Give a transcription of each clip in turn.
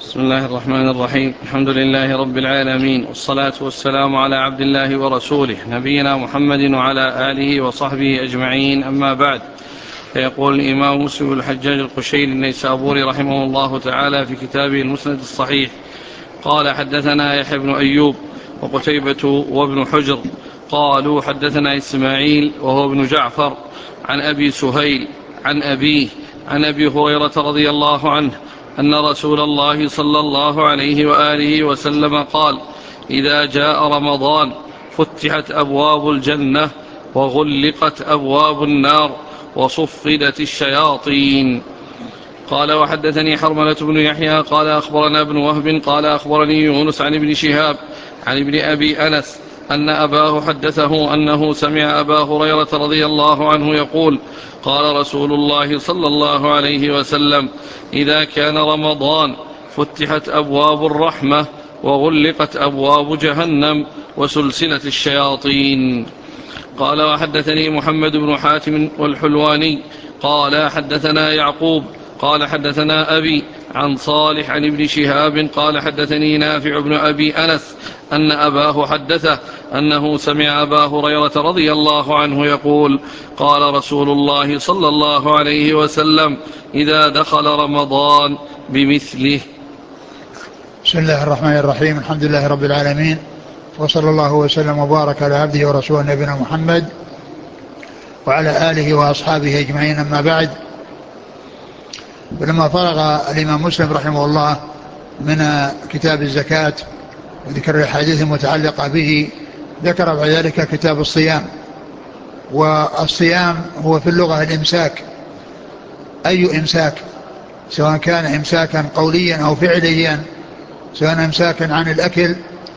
بسم الله الرحمن الرحيم. الحمد لله رب العالمين، والصلاة والسلام على عبد الله ورسوله نبينا محمد وعلى آله وصحبه أجمعين، أما بعد. فيقول الإمام مسلم الحجاج القشيري النيسابوري رحمه الله تعالى في كتابه المسند الصحيح قال: حدثنا يحيى بن أيوب وقتيبة وابن حجر قالوا حدثنا إسماعيل وهو ابن جعفر عن أبي سهيل عن أبيه عن أبي هريرة رضي الله عنه أن رسول الله صلى الله عليه وآله وسلم قال: إذا جاء رمضان فتحت أبواب الجنة وغلقت أبواب النار وصفدت الشياطين. قال: وحدثني حرملة بن يحيى قال أخبرنا ابن وهب قال أخبرني يونس عن ابن شهاب عن ابن أبي أنس أن أباه حدثه أنه سمع أبا هريرة رضي الله عنه يقول: قال رسول الله صلى الله عليه وسلم: إذا كان رمضان فتحت أبواب الرحمة وغلقت أبواب جهنم وسلسلة الشياطين. قال: وحدثني محمد بن حاتم والحلواني قال حدثنا يعقوب قال حدثنا أبي عن صالح عن ابن شهاب قال حدثني نافع بن أبي أنس أن أباه حدثه أنه سمع أبا هريرة رضي الله عنه يقول: قال رسول الله صلى الله عليه وسلم: إذا دخل رمضان بمثله. بسم الله الرحمن الرحيم. الحمد لله رب العالمين، وصلى الله وسلم وبارك على عبده ورسوله نبينا محمد وعلى آله وأصحابه أجمعين، أما بعد. ولما فرغ الإمام مسلم رحمه الله من كتاب الزكاة وذكر الحديث المتعلقة به، ذكر بعد ذلك كتاب الصيام. والصيام هو في اللغة الإمساك، أي إمساك، سواء كان إمساكا قوليا أو فعليا، سواء إمساكا عن الأكل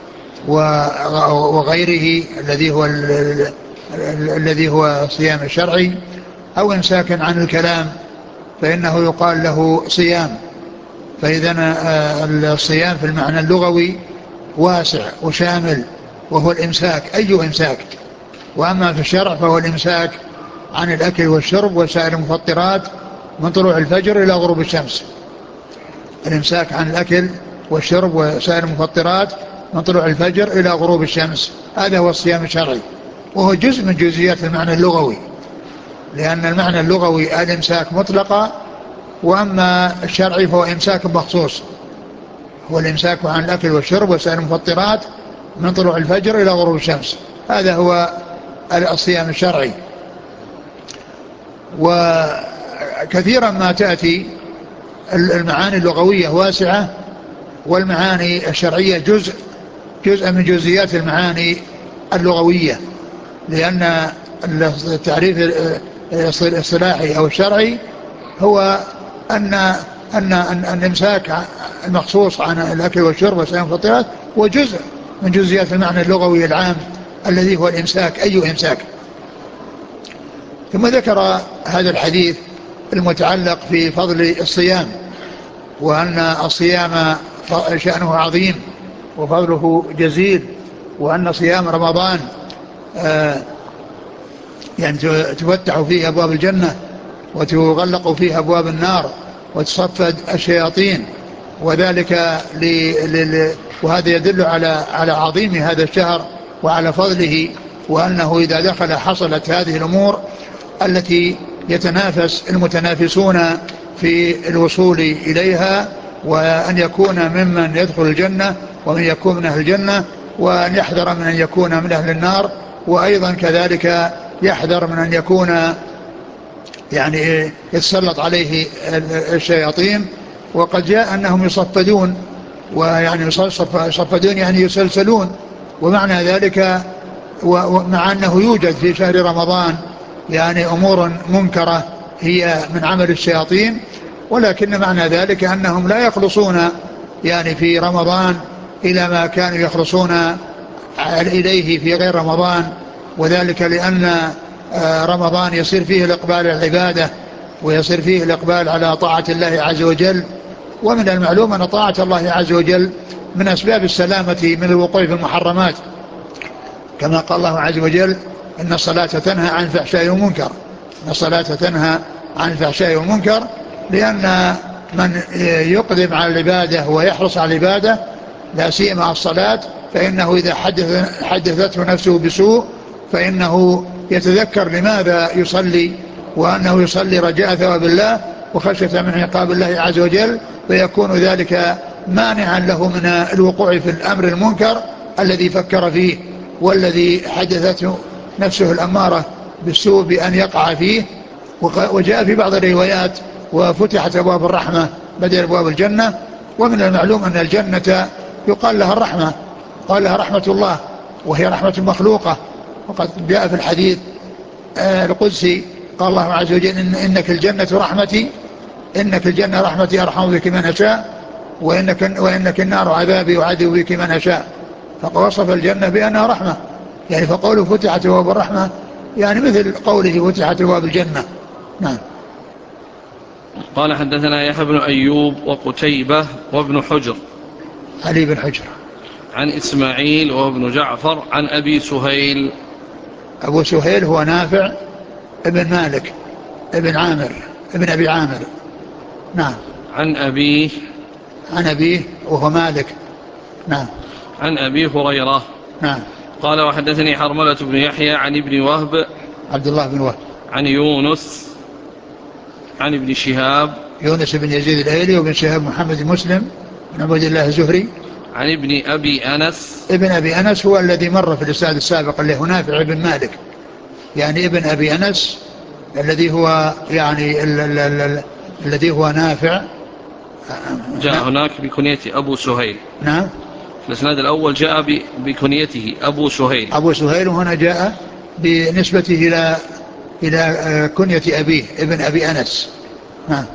وغيره الذي هو صيام الشرعي، أو إمساكا عن الكلام فإنه يقال له صيام. فإذا الصيام في المعنى اللغوي واسع وشامل، وهو الإمساك، أي إمساك. وأما في الشرع فهو الإمساك عن الأكل والشرب وسائر المفطرات من طلوع الفجر إلى غروب الشمس. الإمساك عن الأكل والشرب وسائر المفطرات من طلوع الفجر إلى غروب الشمس، هذا هو الصيام الشرعي، وهو جزء من جزئيات المعنى اللغوي، لأن المعنى اللغوي الإمساك مطلقا، وأما الشرعي فهو إمساك مخصوص، هو الإمساك عن الأكل والشرب وسائر المفطرات من طلوع الفجر إلى غروب الشمس، هذا هو الصيام الشرعي. وكثيرا ما تأتي المعاني اللغوية واسعة، والمعاني الشرعية جزء من جزئيات المعاني اللغوية، لأن التعريف الاصطلاحي أو الشرعي هو أن الإمساك المخصوص عن الأكل والشرب وسائر المفطرات هو جزء من جزئيات المعنى اللغوي العام الذي هو الإمساك، أي إمساك. ثم ذكر هذا الحديث المتعلق في فضل الصيام، وأن الصيام شأنه عظيم وفضله جزيل، وأن صيام رمضان يعني تفتح فيه أبواب الجنة وتغلق فيه أبواب النار وتصفد الشياطين، وذلك وهذا يدل على عظيم هذا الشهر وعلى فضله، وأنه إذا دخل حصلت هذه الأمور التي يتنافس المتنافسون في الوصول إليها، وأن يكون ممن يدخل الجنة ومن يكون من أهل الجنة، وأن يحذر من أن يكون من أهل النار، وأيضا كذلك يحذر من أن يكون يعني يتسلط عليه الشياطين. وقد جاء أنهم يصفدون، ويعني يصفدون يعني يسلسلون، ومعنى ذلك ومع أنه يوجد في شهر رمضان يعني أمور منكرة هي من عمل الشياطين، ولكن معنى ذلك أنهم لا يخلصون يعني في رمضان إلى ما كانوا يخلصون إليه في غير رمضان، وذلك لأن رمضان يصير فيه الإقبال على العبادة، ويصير فيه الإقبال على طاعة الله عز وجل. ومن المعلوم أن طاعة الله عز وجل من أسباب السلامة من الوقوع في المحرمات، كما قال الله عز وجل: إن الصلاة تنهى عن الفحشاء والمنكر. إن الصلاة تنهى عن الفحشاء والمنكر، لأن من يقدم على العبادة ويحرص على العبادة لا سيما الصلاة، فإنه إذا حدثته نفسه بسوء فإنه يتذكر لماذا يصلي، وأنه يصلي رجاء ثواب الله وخشية من عقاب الله عز وجل، فيكون ذلك مانعا له من الوقوع في الأمر المنكر الذي فكر فيه والذي حدثته نفسه الأمارة بالسوء بأن يقع فيه. وجاء في بعض الروايات وفتحت أبواب الرحمة بدل أبواب الجنة، ومن المعلوم أن الجنة يقال لها الرحمة، قال لها رحمة الله وهي رحمة مخلوقة. وقد جاء في الحديث القدسي قال الله عز وجل إنك الجنة رحمتي، إنك الجنة رحمتي أرحم بك من أشاء، وإنك النار عذابي أعذب بك من أشاء. فوصف الجنة بأنها رحمة، يعني فقوله فتحت أبواب الرحمة يعني مثل قوله فتحت أبواب الجنة. نعم. قال حدثنا يحيى بن أيوب وقتيبة وابن حجر، علي بن حجر، عن إسماعيل وابن جعفر عن أبي سهيل. أبو سهيل هو نافع ابن مالك ابن عامر ابن أبي عامر. نعم. عن أبيه، عن أبيه وهو مالك. نعم. عن أبي هريرة. نعم. قال وحدثني حرملة بن يحيى عن ابن وهب، عبد الله بن وهب، عن يونس عن ابن شهاب، يونس بن يزيد الأيلي وابن شهاب محمد مسلم بن عبد الله الزهري، عن ابن أبي أنس. ابن أبي أنس هو الذي مر في الإسناد السابق اللي هو نافع بن مالك، يعني ابن أبي أنس الذي هو يعني الذي هو نافع. جاء هناك بكنيته أبو سهيل. نعم. الإسناد الأول جاء بكنيته أبو سهيل. أبو سهيل، وهنا جاء بنسبته إلى كنية أبيه ابن أبي أنس. نعم.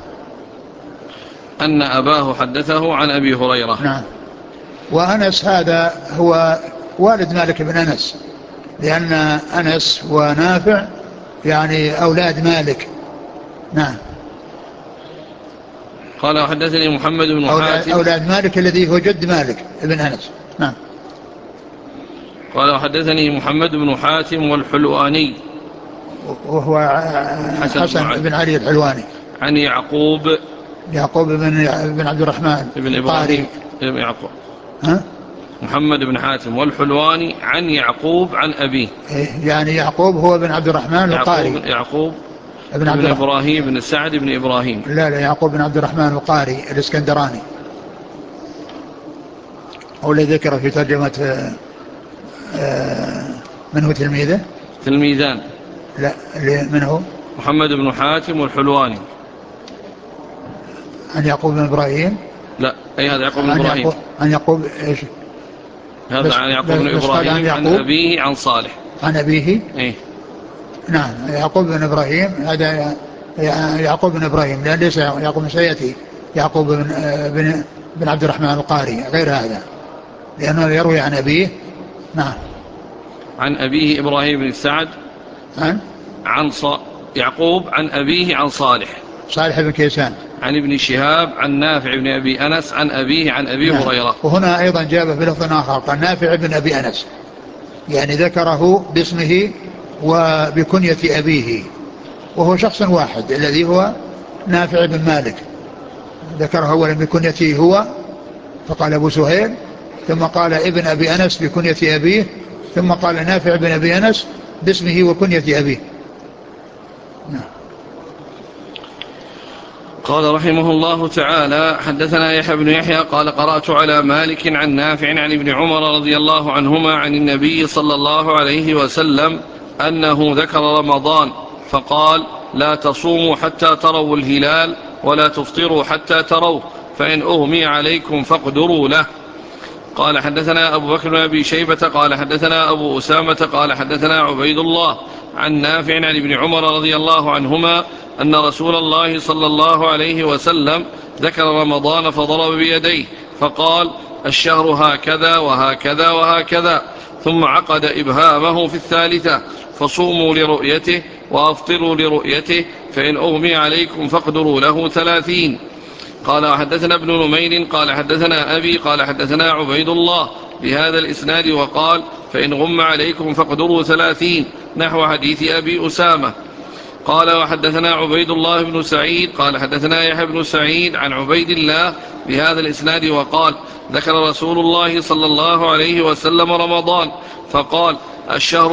أن أباه حدثه عن أبي هريرة. نعم. وأنس هذا هو والد مالك بن أنس، لأن أنس ونافع يعني أولاد مالك. نعم. قال وحدثني محمد بن حاتم، أولاد مالك الذي هو جد مالك ابن أنس. نعم. قال وحدثني محمد بن حاتم والحلواني، وهو حسن بن علي الحلواني، عن يعقوب بن عبد الرحمن بن إبراهيم بن يعقوب. ها؟ محمد بن حاتم والحلواني عن يعقوب عن أبيه، يعني يعقوب هو بن عبد الرحمن القاري. يعقوب بن إبراهيم بن سعد بن إبراهيم. لا يعقوب بن عبد الرحمن القاري الإسكندراني، هو الذي ذكر في ترجمة من هو تلميذه؟ تلميذان. لا، من هو؟ محمد بن حاتم والحلواني. عن يعقوب بن إبراهيم. لا، أي هذا يعقوب بن إبراهيم. عن يعقوب إيش؟ هذا عن يعقوب بن إبراهيم عن أبيه عن صالح. عن أبيه. إيه؟ نعم. يعقوب بن إبراهيم هذا يعقوب بن إبراهيم، لا ليس يعقوب بن سيأتي يعقوب بن عبد الرحمن القاري غير هذا، لأنه يروي عن أبيه. نعم. عن أبيه إبراهيم بن سعد عن يعقوب عن أبيه عن صالح بن كيسان عن ابن شهاب عن نافع بن أبي أنس عن أبيه عن أبي هريرة. وهنا أيضا جاء بلفظ آخر قال نافع بن أبي أنس، يعني ذكره باسمه وبكنية أبيه، وهو شخص واحد الذي هو نافع بن مالك، ذكره أولا بكنيته هو فقال أبو سهيل، ثم قال ابن أبي أنس بكنية أبيه، ثم قال نافع بن أبي أنس باسمه وكنية أبيه. قال رحمه الله تعالى حدثنا يحيى بن يحيى قال قرأت على مالك عن نافع عن ابن عمر رضي الله عنهما عن النبي صلى الله عليه وسلم أنه ذكر رمضان فقال لا تصوموا حتى تروا الهلال ولا تفطروا حتى تروه فإن أغمي عليكم فاقدروا له. قال حدثنا أبو بكر بن أبي شيبة قال حدثنا أبو أسامة قال حدثنا عبيد الله عن نافع عن ابن عمر رضي الله عنهما أن رسول الله صلى الله عليه وسلم ذكر رمضان فضرب بيديه فقال الشهر هكذا وهكذا وهكذا، ثم عقد إبهامه في الثالثة فصوموا لرؤيته وأفطروا لرؤيته فإن أغمي عليكم فاقدروا له 30. قال حدثنا ابن نمير قال حدثنا أبي قال حدثنا عبيد الله بهذا الإسناد وقال فإن غم عليكم فاقدروا 30 نحو حديث أبي أسامة. قال وحدثنا عبيد الله بن سعيد قال حدثنا يحيى بن سعيد عن عبيد الله بهذا الإسناد وقال ذكر رسول الله صلى الله عليه وسلم رمضان فقال الشهر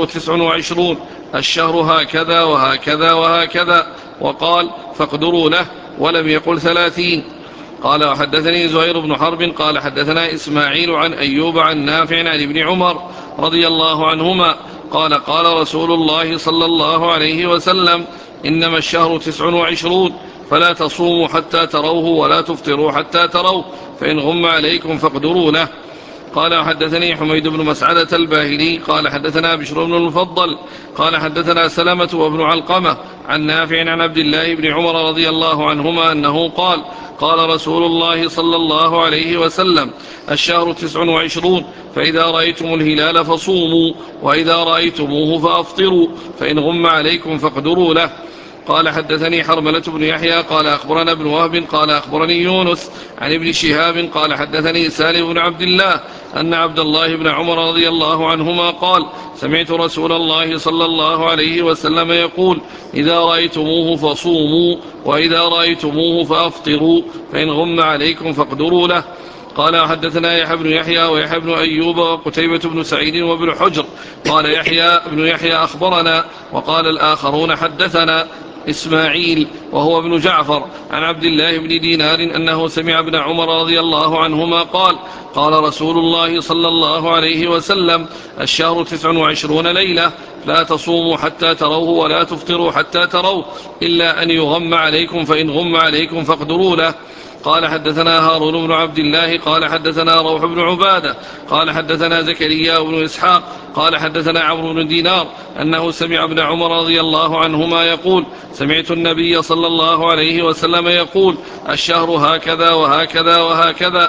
29 الشهر هكذا وهكذا وهكذا وقال فاقدروا له ولم يقل 30. قال وحدثني زهير بن حرب قال حدثنا إسماعيل عن أيوب عن نافع عن ابن عمر رضي الله عنهما قال قال رسول الله صلى الله عليه وسلم إنما الشهر 29 فلا تصوموا حتى تروه ولا تفطروا حتى تروه فإن غم عليكم فاقدروا له. قال حدثني حميد بن مسعدة الباهلي قال حدثنا بشر بن المفضل قال حدثنا سلمة وابن علقمة عن نافع عن عبد الله بن عمر رضي الله عنهما أنه قال قال رسول الله صلى الله عليه وسلم الشهر 29 فإذا رأيتم الهلال فصوموا وإذا رأيتموه فأفطروا فإن غم عليكم فاقدروا له. قال حدثني حرملة بن يحيى قال أخبرنا ابن وهب قال أخبرني يونس عن ابن شهاب قال حدثني سالم بن عبد الله أن عبد الله بن عمر رضي الله عنهما قال سمعت رسول الله صلى الله عليه وسلم يقول إذا رأيتموه فصوموا وإذا رأيتموه فأفطروا فإن غم عليكم فاقدروا له. قال حدثنا يحيى بن يحيى ويحيى بن أيوب وقتيبة بن سعيد وابن حجر قال يحيى بن يحيى أخبرنا وقال الآخرون حدثنا إسماعيل وهو ابن جعفر عن عبد الله بن دينار أنه سمع ابن عمر رضي الله عنهما قال قال رسول الله صلى الله عليه وسلم الشهر 29 ليلة لا تصوموا حتى تروه ولا تفطروا حتى تروه إلا أن يغم عليكم فإن غم عليكم فاقدروا له. قال حدثنا هارون بن عبد الله قال حدثنا روح بن عبادة قال حدثنا زكريا بن إسحاق قال حدثنا عمرو بن دينار أنه سمع ابن عمر رضي الله عنهما يقول سمعت النبي صلى الله عليه وسلم يقول الشهر هكذا وهكذا وهكذا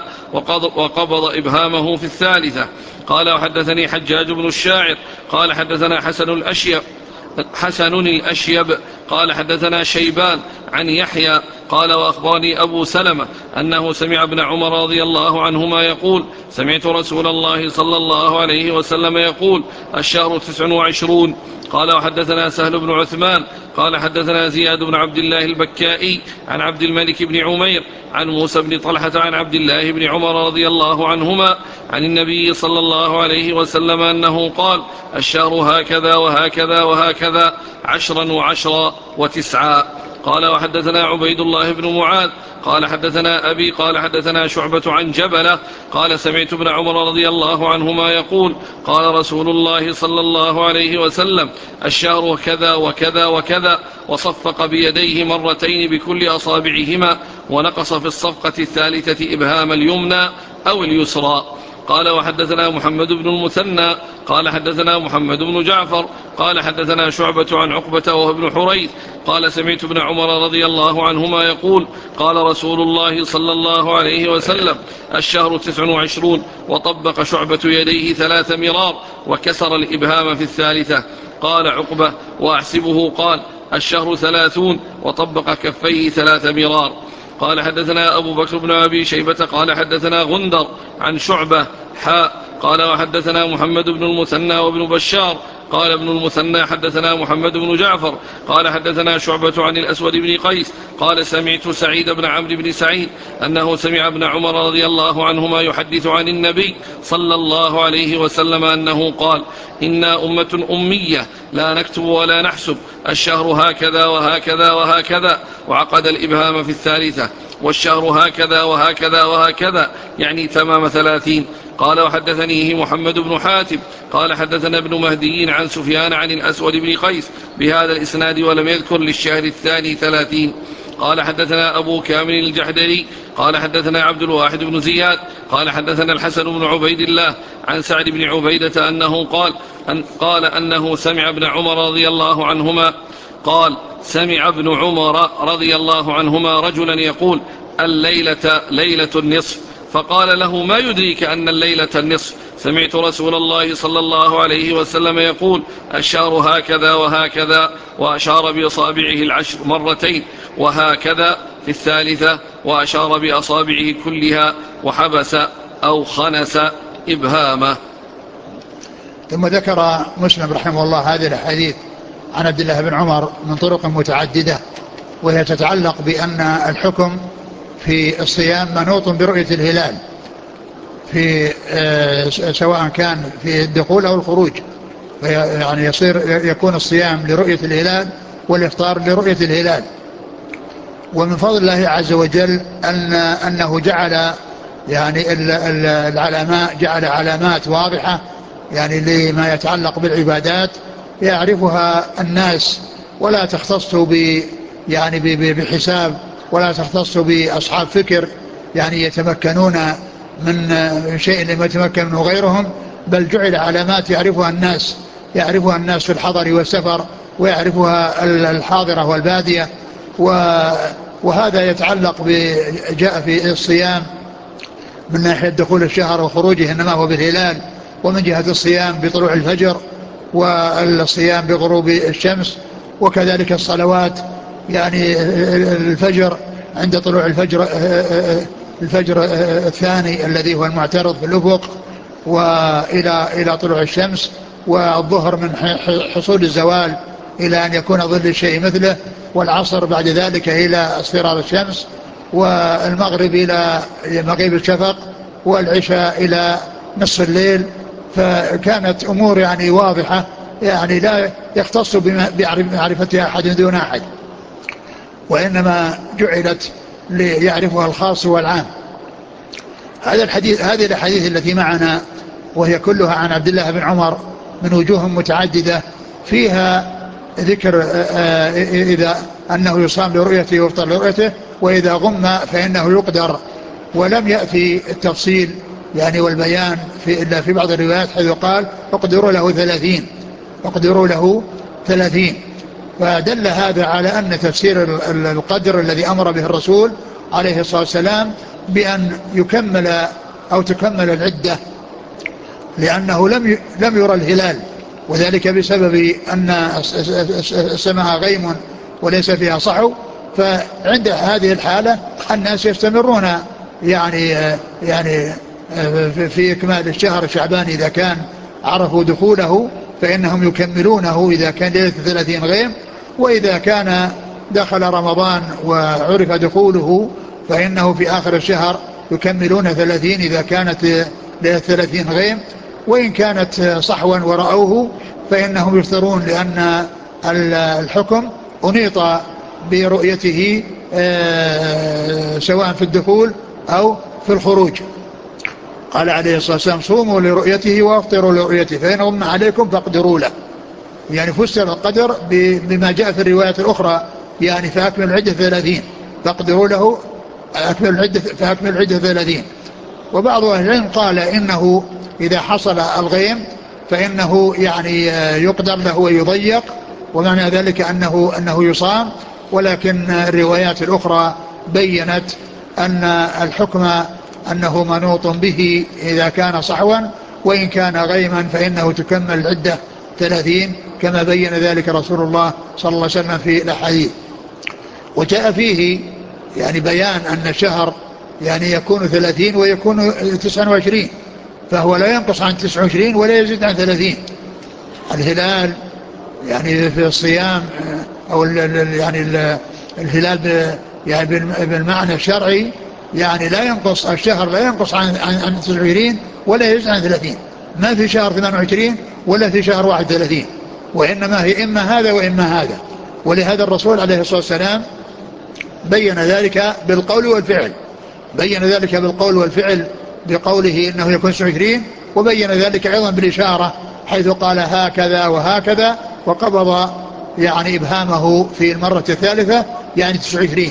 وقبض إبهامه في الثالثة. قال وحدثني حجاج بن الشاعر قال حدثنا حسن الأشيب قال حدثنا شيبان عن يحيى قال وأخبرني أبو سلمة أنه سمع ابن عمر رضي الله عنهما يقول سمعت رسول الله صلى الله عليه وسلم يقول الشهر 29. قال وحدثنا سهل بن عثمان قال حدثنا زياد بن عبد الله البكائي عن عبد الملك بن عمير عن موسى بن طلحة عن عبد الله بن عمر رضي الله عنهما عن النبي صلى الله عليه وسلم أنه قال الشهر هكذا وهكذا وهكذا 10 و10 و9. قال وحدثنا عبيد الله بن معاذ قال حدثنا أبي قال حدثنا شعبة عن جبلة قال سمعت ابن عمر رضي الله عنهما يقول قال رسول الله صلى الله عليه وسلم الشهر كذا وكذا وكذا وصفق بيديه مرتين بكل أصابعهما ونقص في الصفقة الثالثة إبهام اليمنى أو اليسرى. قال وحدثنا محمد بن المثنى قال حدثنا محمد بن جعفر قال حدثنا شعبة عن عقبة وهو ابن حريث قال سمعت ابن عمر رضي الله عنهما يقول قال رسول الله صلى الله عليه وسلم الشهر 29 وطبق شعبة يديه 3 مرار وكسر الإبهام في الثالثة. قال عقبة وأحسبه قال الشهر 30 وطبق كفيه 3 مرار. قال حدثنا أبو بكر بن أبي شيبة قال حدثنا غندر عن شعبة قال وحدثنا محمد بن المثنى وابن بشار قال ابن المثنى حدثنا محمد بن جعفر قال حدثنا شعبة عن الأسود بن قيس قال سمعت سعيد بن عمرو بن سعيد أنه سمع ابن عمر رضي الله عنهما يحدث عن النبي صلى الله عليه وسلم أنه قال إنا أمة أمية لا نكتب ولا نحسب الشهر هكذا وهكذا وهكذا وعقد الإبهام في الثالثة والشهر هكذا وهكذا وهكذا يعني تمام 30. قال وحدثنيه محمد بن حاتم قال حدثنا ابن مهدي عن سفيان عن الأسود بن قيس بهذا الإسناد ولم يذكر للشهر الثاني 30. قال حدثنا أبو كامل الجحدري قال حدثنا عبد الواحد بن زياد قال حدثنا الحسن بن عبيد الله عن سعد بن عبيدة أنه قال أنه سمع ابن عمر رضي الله عنهما قال سمع ابن عمر رضي الله عنهما رجلا يقول الليلة ليلة النصف فقال له ما يدريك أن الليلة النصف سمعت رسول الله صلى الله عليه وسلم يقول الشهر هكذا وهكذا وأشار بأصابعه 10 مرتين وهكذا في الثالثة وأشار بأصابعه كلها وحبس أو خنس إبهامه. ثم ذكر مسلم رحمه الله هذه الحديث عن عبد الله بن عمر من طرق متعددة، وهي تتعلق بأن الحكم في الصيام منوط برؤية الهلال في سواء كان في الدخول أو الخروج، يعني يكون الصيام لرؤية الهلال والإفطار لرؤية الهلال. ومن فضل الله عز وجل أنه جعل يعني العلماء جعل علامات واضحة يعني لما يتعلق بالعبادات يعرفها الناس، ولا تختص يعني بحساب، ولا تختص بأصحاب فكر يعني يتمكنون من شيء لم يتمكن منه غيرهم، بل جعل علامات يعرفها الناس في الحضر والسفر، ويعرفها الحاضرة والبادية. وهذا يتعلق جاء في الصيام من ناحية دخول الشهر وخروجه إنما هو بالهلال، ومن جهة الصيام بطلوع الفجر، والصيام بغروب الشمس، وكذلك الصلوات يعني الفجر عند طلوع الفجر الثاني الذي هو المعترض في الأفق وإلى طلوع الشمس، والظهر من حصول الزوال إلى أن يكون ظل الشيء مثله، والعصر بعد ذلك إلى اصفرار الشمس، والمغرب إلى مغيب الشفق، والعشاء إلى نصف الليل. فكانت أمور يعني واضحة يعني لا يختص بمعرفتها أحد دون أحد، وإنما جعلت ليعرفها الخاص والعام. هذه الأحاديث التي معنا وهي كلها عن عبد الله بن عمر من وجوه متعددة فيها ذكر إذا أنه يصام لرؤيته ويفطر لرؤيته، وإذا غم فإنه يقدر. ولم يأتي التفصيل يعني والبيان إلا في بعض الروايات حيث قال اقدروا له 30. فدل هذا على أن تفسير القدر الذي أمر به الرسول عليه الصلاة والسلام بأن يكمل أو تكمل العدة، لأنه لم يرى الهلال، وذلك بسبب أن السماء غيم وليس فيها صحو. فعند هذه الحالة الناس يستمرون يعني في إكمال الشهر شعبان إذا كان عرفوا دخوله فإنهم يكملونه إذا كان ليلة 30 غيم، وإذا كان دخل رمضان وعرف دخوله فإنه في آخر الشهر يكملون 30 إذا كانت ليلة 30 غيم، وإن كانت صحوا ورأوه فإنهم يفطرون، لأن الحكم أنيط برؤيته سواء في الدخول أو في الخروج. قال عليه الصلاة والسلام صوموا لرؤيته وافطروا لرؤيته فإن غم عليكم فاقدروا له، يعني فسر القدر بما جاء في الروايات الأخرى يعني فأكمل العدة 30 فاقدروا له فأكمل العدة 30. وبعض أهل العلم قال إنه إذا حصل الغيم فإنه يعني يقدر له ويضيق، ومعنى ذلك أنه يصام. ولكن الروايات الأخرى بيّنت أن الحكم أنه منوط به إذا كان صحوا، وإن كان غيما فإنه تكمل العدة 30 كما بين ذلك رسول الله صلى الله عليه وسلم في الأحاديث. وجاء فيه يعني بيان أن الشهر يعني يكون 30 ويكون 29، فهو لا ينقص عن 29 ولا يزيد عن 30. الهلال يعني في الصيام أو يعني الهلال يعني بالمعنى الشرعي يعني لا ينقص الشهر، لا ينقص عن 29 ولا يزيد عن 30. ما في شهر 28 ولا في شهر 31، وإنما هي إما هذا وإما هذا. ولهذا الرسول عليه الصلاة والسلام بين ذلك بالقول والفعل بقوله إنه يكون 29، وبين ذلك أيضا بالإشارة حيث قال هكذا وهكذا، وقبض يعني إبهامه في المرة الثالثة يعني 29،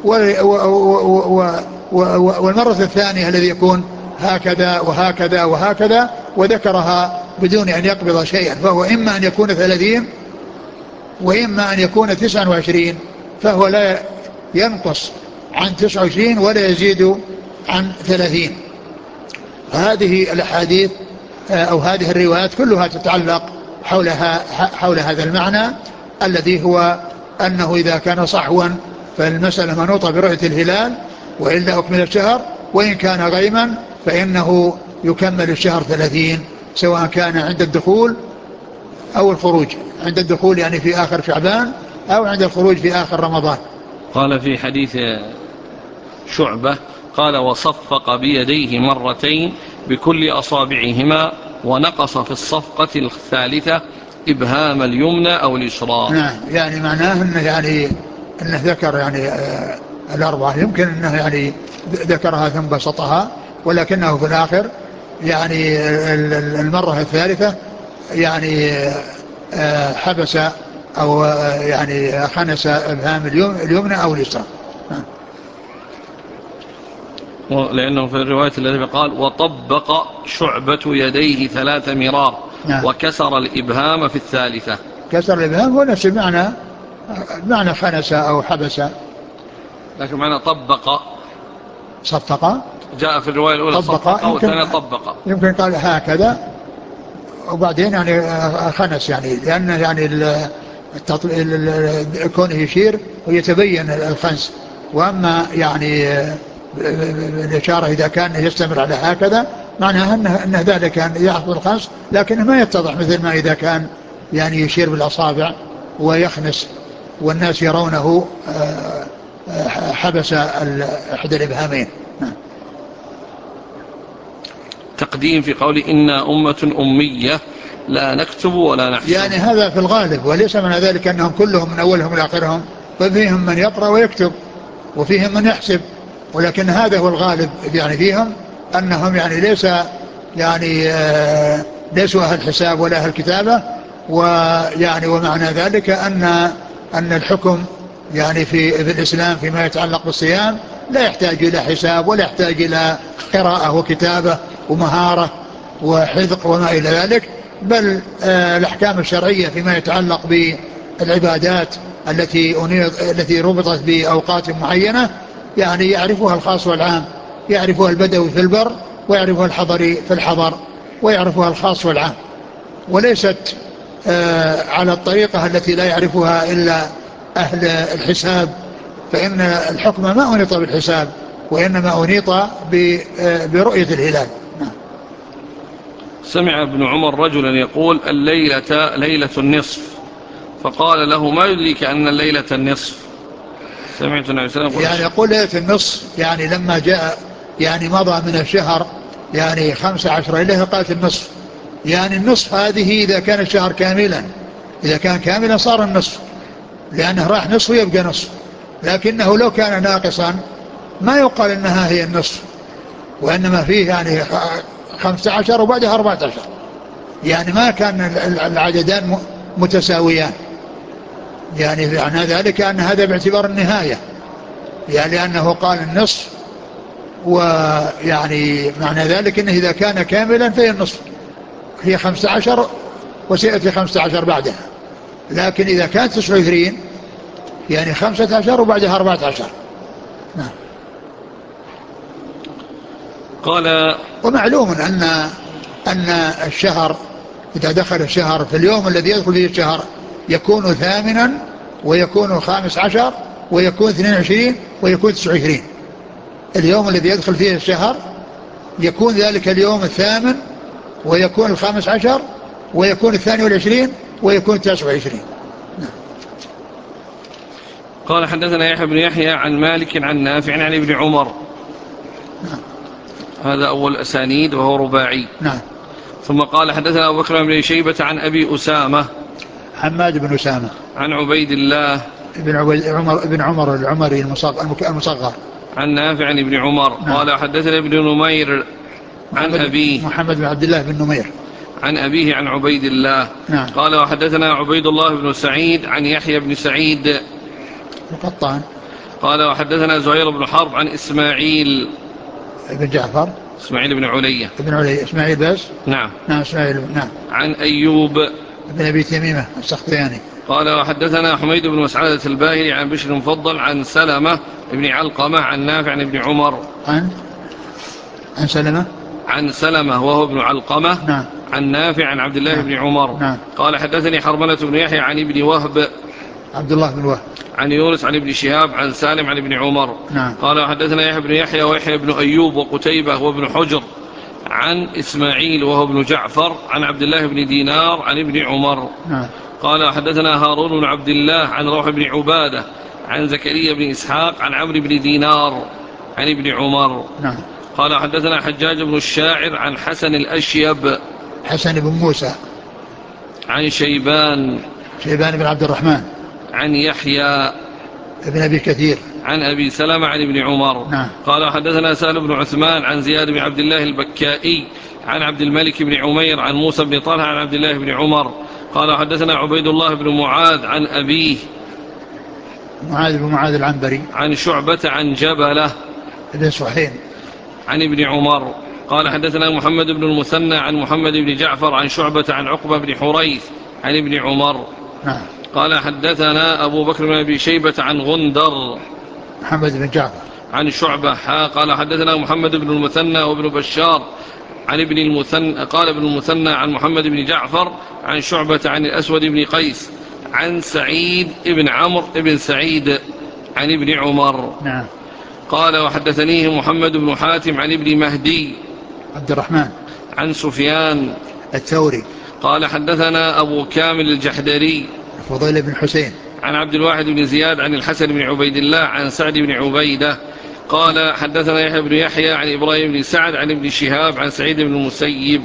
والمرة الثانية الذي يكون هكذا وهكذا وهكذا، وذكرها بدون أن يقبض شيئا، فهو إما أن يكون 30 وإما أن يكون 29، فهو لا ينقص عن 29 ولا يزيد عن 30. هذه الأحاديث أو هذه الروايات كلها تتعلق حول هذا المعنى الذي هو أنه إذا كان صحوا فالمسألة منوطة برؤية الهلال وإلا أكمل الشهر، وإن كان غيما فإنه يكمل الشهر 30 سواء كان عند الدخول أو الخروج. عند الدخول يعني في آخر شعبان أو عند الخروج في آخر رمضان. قال في حديث شعبة قال وصفق بيديه مرتين بكل أصابعهما ونقص في الصفقة الثالثة إبهام اليمنى أو اليسرى. نعم، يعني معناه أنه يعني أنه ذكر يعني الأربعة، يمكن أنه يعني ذكرها ثم بسطها، ولكنه في الآخر يعني المرة الثالثة يعني حبس أو يعني خنس إبهام اليمنى أو اليسرى. لأنه في الرواية التي قال وطبق شعبة يديه 3 مرار نعم. وكسر الإبهام في الثالثة. كسر الإبهام هو نفس معنى خنس أو حبس، لكن معنى طبق صفق جاء في الرواية الأولى صفق والثانية طبق. يمكن قال هكذا وبعدين يعني خنس، يعني لأن يعني كونه يشير ويتبين الخنس. وأما يعني الإشارة إذا كان يستمر على هكذا معناها أنه ذلك كان يحفظ الخنس، لكنه ما يتضح مثل ما إذا كان يعني يشير بالأصابع ويخنس والناس يرونه حبس أحد الإبهامين. تقديم في قول إنا أمة أمية لا نكتب ولا نحسب، يعني هذا في الغالب، وليس من ذلك أنهم كلهم من أولهم إلى آخرهم، ففيهم من يقرأ ويكتب وفيهم من يحسب، ولكن هذا هو الغالب يعني فيهم أنهم يعني ليسوا أهل حساب ولا أهل كتابة. ويعني ومعنى ذلك أن الحكم يعني في الإسلام فيما يتعلق بالصيام لا يحتاج إلى حساب ولا يحتاج إلى قراءة وكتابة ومهارة وحذق وما إلى ذلك، بل الأحكام الشرعية فيما يتعلق بالعبادات التي ربطت بأوقات معينة يعني يعرفها الخاص والعام، يعرفها البدوي في البر ويعرفها الحضري في الحضر ويعرفها الخاص والعام، وليست على الطريقة التي لا يعرفها إلا أهل الحساب، فإن الحكم ما أنيط بالحساب وإنما أنيط برؤية الهلال. سمع ابن عمر رجلا يقول الليلة ليلة النصف، فقال له ما يدريك أن الليلة النصف؟ سمعت النبي صلى الله عليه وسلم يعني يقول ليلة النصف، يعني لما جاء يعني مضى من الشهر يعني 15 ليلة قالت النصف، يعني النصف هذه إذا كان الشهر كاملا، إذا كان كاملا صار النصف، لأنه راح نصف يبقى نصف، لكنه لو كان ناقصا ما يقال أنها هي النصف، وإنما فيه يعني 15 وبعدها 14، يعني ما كان العددان متساويان، يعني معنى ذلك أن هذا باعتبار النهاية، يعني لأنه قال النصف، ويعني معنى ذلك أنه إذا كان كاملا فهي النصف، هي 15 وسيأتي 15 بعدها، لكن إذا كانت 29 يعني 15 وبعدها 14. نعم. قال ومعلوم أن الشهر إذا دخل الشهر في اليوم الذي يدخل فيه الشهر يكون ثامنا ويكون 15 ويكون 22 ويكون 29، اليوم الذي يدخل فيه الشهر يكون ذلك اليوم الثامن ويكون 15 ويكون 22 ويكون 29. قال حدثنا يحيى بن يحيى عن مالك عن نافع عن ابن عمر. هذا أول أسانيد وهو رباعي. نعم. ثم قال حدثنا أبو بكر بن شيبة عن أبي أسامة حماد بن أسامة عن عبيد الله بن عمر العمري المصغر عن نافع عن ابن عمر. نعم. قال حدثنا ابن نمير عن أبيه محمد بن عبد الله بن نمير عن أبيه عن عبيد الله. نعم. قال وحدثنا عبيد الله بن سعيد عن يحيى بن سعيد القطان. قال وحدثنا زهير بن حرب عن إسماعيل بن جعفر إسماعيل بن علية إسماعيل بس. نعم. إسماعيل. نعم. عن أيوب بن أبي تميمة السختياني. قال وحدثنا حميد بن مسعدة الباهلي عن بشر المفضل عن سلمة بن علقمة عن نافع عن ابن عمر عن سلمة وهو ابن علقمة. نعم. عن نافع عن عبد الله. نعم. بن عمر. نعم. قال حدثني حرملة بن يحيى عن ابن وهب عبد الله بن وهب عن يونس عن ابن شهاب عن سالم عن ابن عمر. نعم. قال حدثنا يحيى بن يحيى ويحيى بن أيوب وقتيبة وابن حجر عن إسماعيل وهو ابن جعفر عن عبد الله بن دينار عن ابن عمر. قال حدثنا هارون بن عبد الله عن روح بن عبادة عن زكريا بن إسحاق عن عمرو بن دينار عن ابن عمر. قال حدثنا حجاج بن الشاعر عن حسن الأشيب حسن بن موسى عن شيبان بن عبد الرحمن عن يحيى ابن أبي كثير عن أبي سلمة عن ابن عمر. قال حدثنا سهل بن عثمان عن زياد بن عبد الله البكائي عن عبد الملك بن عمير عن موسى بن طلحة عن عبد الله بن عمر. قال حدثنا عبيد الله بن معاذ عن أبيه معاذ بن معاذ العنبري عن شعبة عن جبلة بن صحيح عن ابن عمر. قال حدثنا محمد بن المثنى عن محمد بن جعفر عن شعبة عن عقبة بن حريث عن ابن عمر. قال حدثنا أبو بكر بن أبي شيبة عن غندر محمد بن جعفر عن شعبة. قال حدثنا محمد بن المثنى وابن بشار عن ابن المثنى قال ابن المثنى عن محمد بن جعفر عن شعبة عن الأسود بن قيس عن سعيد بن عمرو بن سعيد عن ابن عمر. قال وحدثنيه محمد بن حاتم عن ابن مهدي عبد الرحمن عن سفيان الثوري. قال حدثنا أبو كامل الجحدري فضيل بن حسين عن عبد الواحد بن زياد عن الحسن بن عبيد الله عن سعد بن عبيدة. قال حدثنا يحيى بن يحيى عن إبراهيم بن سعد عن ابن شهاب عن سعيد بن المسيب.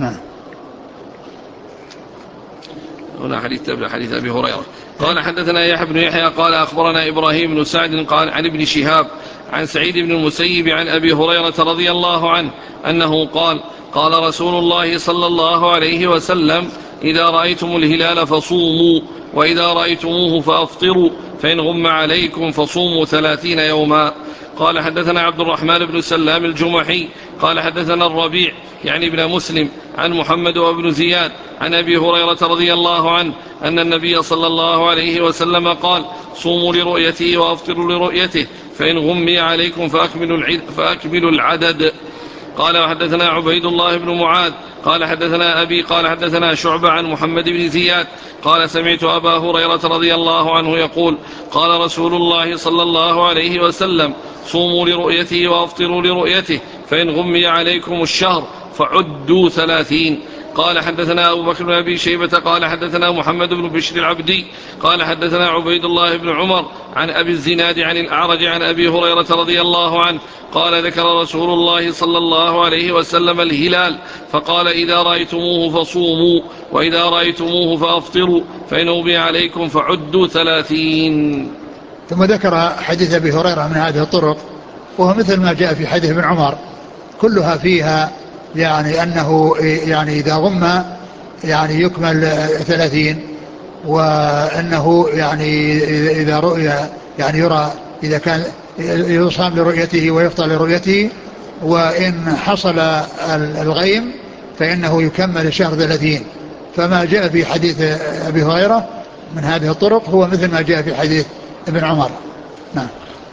هنا حديث أبي هريرة. قال حدثنا يحيى بن يحيى قال أخبرنا إبراهيم بن سعد قال عن ابن شهاب عن سعيد بن المسيب عن أبي هريرة رضي الله عنه أنه قال قال رسول الله صلى الله عليه وسلم إذا رأيتم الهلال فصوموا وإذا رأيتموه فأفطروا فإن غم عليكم فصوموا 30 يوما. قال حدثنا عبد الرحمن بن سلام الجمحي قال حدثنا الربيع يعني ابن مسلم عن محمد وابن زياد عن أبي هريرة رضي الله عنه أن النبي صلى الله عليه وسلم قال صوموا لرؤيته وأفطروا لرؤيته فإن غمي عليكم فأكملوا العدد. قال وحدثنا عبيد الله بن معاذ قال حدثنا أبي قال حدثنا شعبة عن محمد بن زياد قال سمعت أبا هريرة رضي الله عنه يقول قال رسول الله صلى الله عليه وسلم صوموا لرؤيته وأفطروا لرؤيته فإن غمي عليكم الشهر فعدوا 30. قال حدثنا أبو بكر بن أبي شيبة قال حدثنا محمد بن بشر العبدي قال حدثنا عبيد الله بن عمر عن أبي الزناد عن الأعرج عن أبي هريرة رضي الله عنه قال ذكر رسول الله صلى الله عليه وسلم الهلال فقال إذا رأيتموه فصوموا وإذا رأيتموه فأفطروا فإن غمي عليكم فعدوا 30. ثم ذكر حديث أبي هريرة من هذه الطرق وهو مثل ما جاء في حديث ابن عمر كلها فيها يعني أنه يعني إذا غم يعني يكمل 30 وأنه يعني إذا رؤيا يعني يرى إذا كان يصام لرؤيته ويفطر لرؤيته وإن حصل الغيم فإنه يكمل شهر 30. فما جاء في حديث أبي هريرة من هذه الطرق هو مثل ما جاء في حديث ابن عمر. نعم.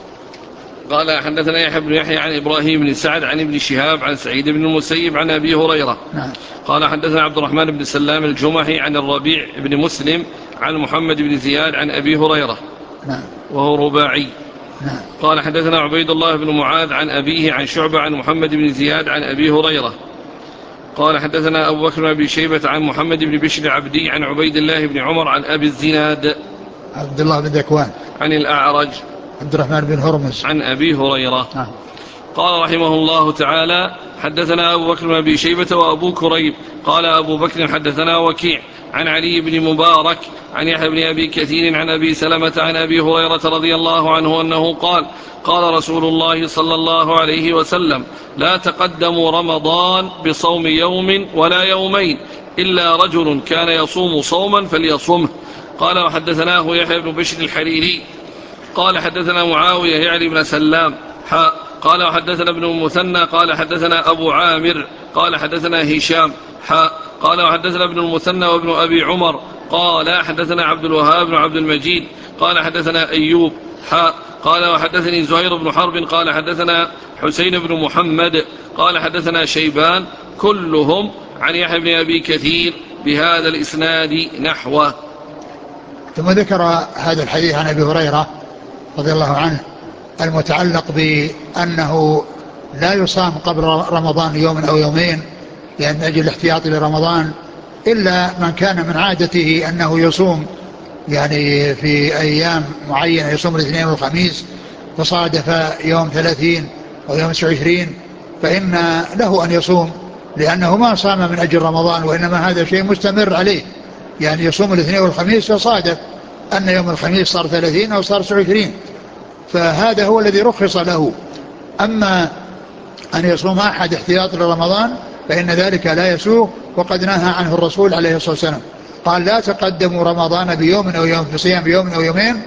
قال حدثنا يحيى بن يحيى عن إبراهيم بن سعد عن ابن شهاب عن سعيد بن المسيب عن أبي هريرة. قال حدثنا عبد الرحمن بن سلام الجمحي عن الربيع بن مسلم عن محمد بن زياد عن أبي هريرة وهو رباعي. قال حدثنا عبيد الله بن معاذ عن أبيه عن شعبة عن محمد بن زياد عن أبي هريرة. قال حدثنا أبو بكر بن أبي شيبة عن محمد بن بشر العبدي عن عبيد الله بن عمر عن أبي الزناد عبد الله بن ذكوان عن الأعرج عبد الرحمن بن هرمز عن أبي هريرة. قال رحمه الله تعالى حدثنا أبو بكر بن أبي شيبة وأبو كريب قال أبو بكر حدثنا وكيع عن علي بن مبارك عن يحيى بن أبي كثير عن أبي سلمة عن أبي هريرة رضي الله عنه أنه قال قال رسول الله صلى الله عليه وسلم لا تقدموا رمضان بصوم يوم ولا يومين إلا رجل كان يصوم صوما فليصمه. قال وحدثناه يحيى بن بشر الحريري قال حدثنا معاوية يعني بن سلام قال وحدثنا ابن المثنى قال حدثنا أبو عامر قال حدثنا هشام قال وحدثنا ابن المثنى وابن أبي عمر قال حدثنا عبد الوهاب بن عبد المجيد قال حدثنا أيوب قال وحدثني زهير بن حرب قال حدثنا حسين بن محمد قال حدثنا شيبان كلهم عن يحيى بن أبي كثير بهذا الإسناد نحوه. ثم ذكر هذا الحديث عن أبي هريرة رضي الله عنه المتعلق بأنه لا يصام قبل رمضان يوم أو يومين يعني من أجل الاحتياط لرمضان، إلا من كان من عادته أنه يصوم يعني في أيام معينة، يصوم الاثنين والخميس، فصادف يوم 30 أو يوم 29 فإن له أن يصوم، لأنه ما صام من أجل رمضان، وإنما هذا شيء مستمر عليه، يعني يصوم الاثنين والخميس فصادف أن يوم الخميس صار 30 أو صار 29، فهذا هو الذي رخص له. أما أن يصوم أحد احتياط لرمضان فإن ذلك لا يسوغ، وقد نهى عنه الرسول عليه الصلاة والسلام، قال لا تقدموا رمضان بيوم أو يوم بصيام يوم أو يومين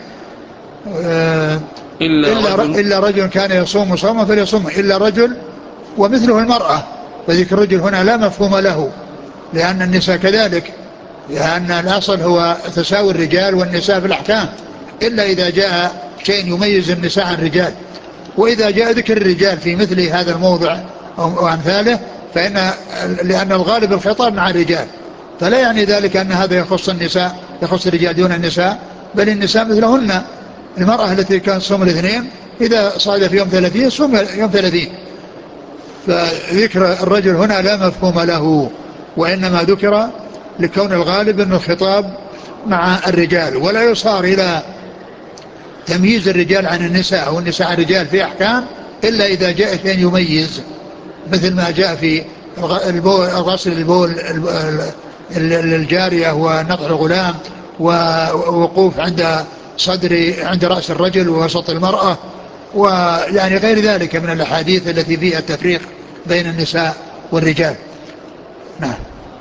إلا رجل كان يصوم صوما فليصوم، إلا رجل ومثله المرأة، فذكر الرجل هنا لا مفهوم له، لأن النساء كذلك، لأن الأصل هو تساوي الرجال والنساء في الأحكام، إلا إذا جاء شيء يميز النساء عن الرجال، وإذا جاء ذكر الرجال في مثل هذا الموضع أو أمثاله لأن الغالب الخطاب مع الرجال، فلا يعني ذلك أن هذا يخص النساء، يخص الرجال دون النساء، بل النساء مثلهن. المرأة التي كانت تصوم الاثنين إذا صادف يوم 30 صوم يوم 30، فذكر الرجل هنا لا مفهوم له، وإنما ذكر لكون الغالب أن الخطاب مع الرجال، ولا يصار إلى تمييز الرجال عن النساء أو النساء عن الرجال في أحكام إلا إذا جاء شيء يميز، مثل ما جاء في غسل البول الجارية ونقع الغلام ووقوف عند رأس الرجل ووسط المرأة، ويعني غير ذلك من الأحاديث التي فيها التفريق بين النساء والرجال. نعم.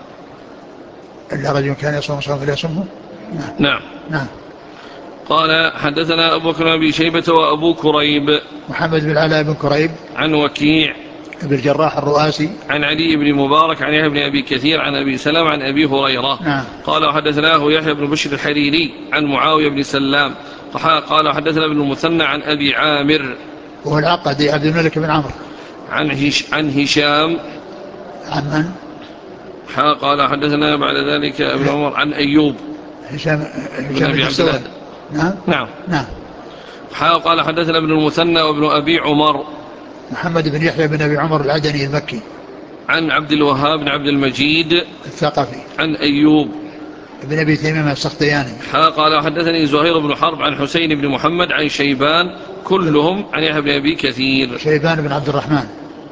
إلا رجل كان يصوم صوم فليصومه. نعم. نعم. قال حدثنا أبو بكر بن أبي شيبة وأبو كريب محمد بن العلاء بن كريب عن وكيع ابن الجراح الرؤاسي عن علي بن مبارك عن يحيى بن أبي كثير عن أبي سلام عن أبي هريرة. نعم. قال حدثناه يحيى بن بشر الحريري عن معاوية بن سلام قال حدثنا ابن المثنى عن أبي عامر وهو العقدي عبد الملك بن عمرو عن هشام عن من؟ قال حدثنا بعد ذلك ابن عمر عن أيوب هشام بن أبي عبد الله. نعم. نعم. نعم. قال حدثنا ابن المثنى وابن أبي عمر محمد بن يحيى بن أبي عمر العدني المكي عن عبد الوهاب بن عبد المجيد الثقفي عن أيوب ابن أبي تيمية السختياني. قال حدثني زهير بن حرب عن حسين بن محمد عن شيبان كلهم عن يحيى بن أبي كثير. شيبان بن عبد الرحمن.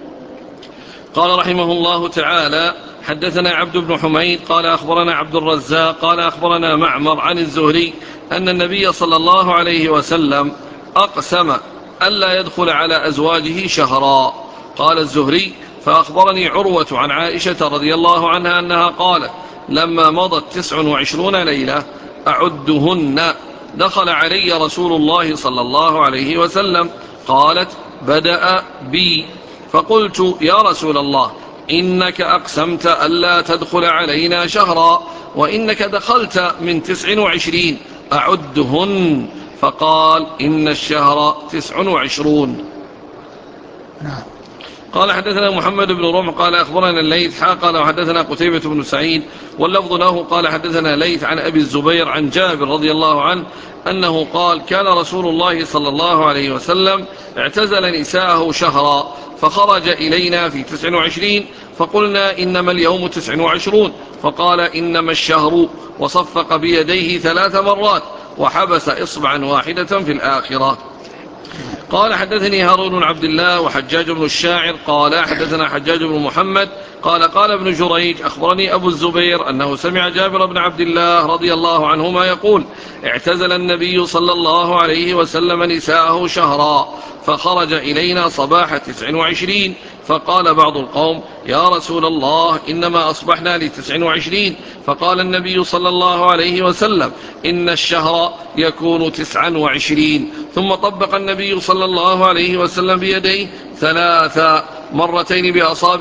قال رحمه الله تعالى حدثنا عبد بن حميد قال أخبرنا عبد الرزاق قال أخبرنا معمر عن الزهري أن النبي صلى الله عليه وسلم أقسم ألا يدخل على أزواجه شهرا. قال الزهري فأخبرني عروة عن عائشة رضي الله عنها أنها قالت لما مضت 29 ليلة أعدهن دخل علي رسول الله صلى الله عليه وسلم، قالت بدأ بي، فقلت يا رسول الله إنك أقسمت ألا تدخل علينا شهرا وإنك دخلت من 29 أعدهن، فقال إن الشهر 29. نعم. قال حدثنا محمد بن رمح قال أخبرنا الليث قال وحدثنا قتيبة بن سعيد واللفظ له قال حدثنا ليث عن أبي الزبير عن جابر رضي الله عنه أنه قال كان رسول الله صلى الله عليه وسلم اعتزل نساءه شهرا فخرج إلينا في 29 فقلنا إنما اليوم 29 فقال إنما الشهر، وصفق بيديه 3 مرات وحبس إصبعا واحدة في الآخرة. قال حدثني هارون بن عبد الله وحجاج بن الشاعر قال حدثنا حجاج بن محمد قال ابن جريج أخبرني أبو الزبير أنه سمع جابر بن عبد الله رضي الله عنهما يقول اعتزل النبي صلى الله عليه وسلم نساءه شهرا فخرج إلينا صباح 29 فقال بعض القوم يا رسول الله إنما أصبحنا ل29، فقال النبي صلى الله عليه وسلم إن الشهر يكون 29. ثم طبق النبي صلى الله عليه وسلم بيديه 3 مرتين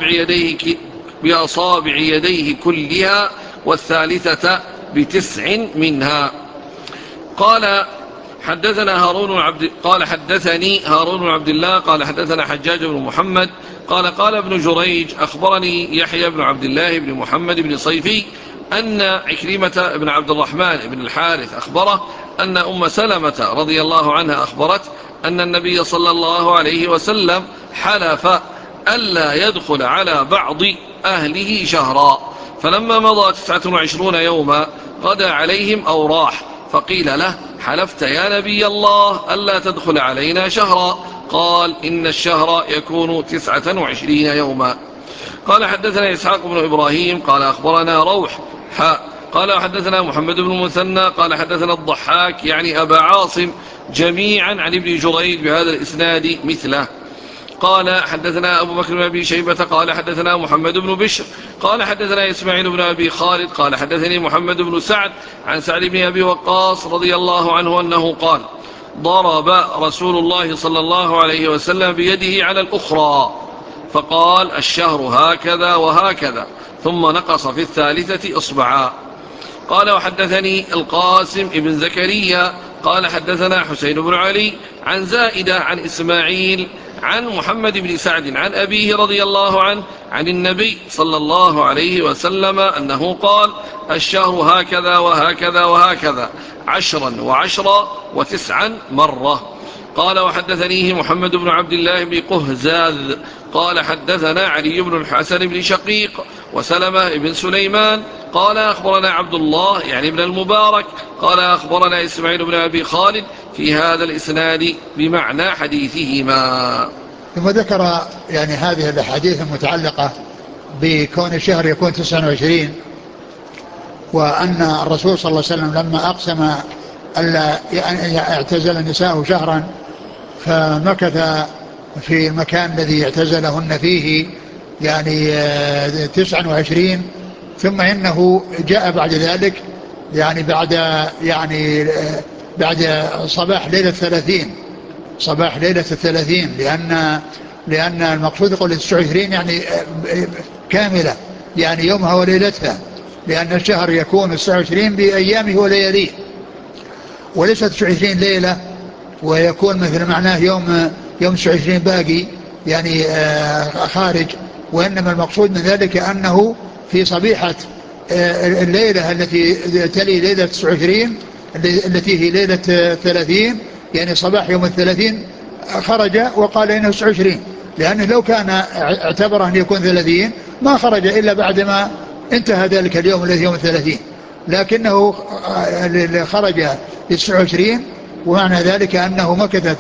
بأصابع يديه كلها والثالثة ب9 منها. قال حدثني هارون بن عبد الله قال حدثنا حجاج بن محمد قال ابن جريج أخبرني يحيى بن عبد الله بن محمد بن صيفي أن عكرمة بن عبد الرحمن بن الحارث أخبره أن أم سلمة رضي الله عنها أخبرت أن النبي صلى الله عليه وسلم حلف ألا يدخل على بعض أهله شهرا. فلما مضى 29 يوما غدا عليهم أو راح، فقيل له: حلفت يا نبي الله ألا تدخل علينا شهرا؟ قال: إن الشهر يكون 29 يوما. قال: حدثنا إسحاق بن إبراهيم قال أخبرنا روح قال: حدثنا محمد بن المثنى قال حدثنا الضحاك يعني أبا عاصم جميعا عن ابن جريج بهذا الإسناد مثله. قال: حدثنا أبو بكر بن أبي شيبة قال حدثنا محمد بن بشر قال حدثنا إسماعيل بن أبي خالد قال حدثني محمد بن سعد عن سعد بن أبي وقاص رضي الله عنه أنه قال: ضرب رسول الله صلى الله عليه وسلم بيده على الأخرى فقال: الشهر هكذا وهكذا، ثم نقص في الثالثة إصبعا. قال: وحدثني القاسم ابن زكريا قال حدثنا حسين بن علي عن زائدة عن إسماعيل عن محمد بن سعد عن أبيه رضي الله عنه عن النبي صلى الله عليه وسلم أنه قال: الشهر هكذا وهكذا وهكذا 10 و10 و9 مرة. قال: وحدثنيه محمد بن عبد الله بن قهزاذ قال حدثنا علي بن الحسن بن شقيق وسلمة بن سليمان قال أخبرنا عبد الله يعني ابن المبارك قال أخبرنا إسماعيل بن أبي خالد في هذا الإسناد بمعنى حديثهما. ثم ذكر يعني هذه الأحاديث المتعلقة بكون الشهر يكون 29، وأن الرسول صلى الله عليه وسلم لما أقسم ألا يعتزل النساء شهرا فمكث في المكان الذي اعتزلهن فيه يعني 29، ثم إنه جاء بعد ذلك يعني بعد صباح ليلة 30 لأن المقصود يقول 29 يعني كاملة، يعني يومها وليلتها، لأن الشهر يكون 29 بأيامه ولياليه، وليس 29 ليلة ويكون مثل معناه يوم 29 باقي يعني خارج، وإنما المقصود من ذلك أنه في صبيحة الليلة التي تلي ليلة 29 التي هي ليلة 30، يعني صباح يوم 30 خرج وقال إنه 29، لأنه لو كان اعتبر أن يكون 30 ما خرج إلا بعدما انتهى ذلك اليوم الذي يوم 30، لكنه خرج 29، ومعنى ذلك أنه مكث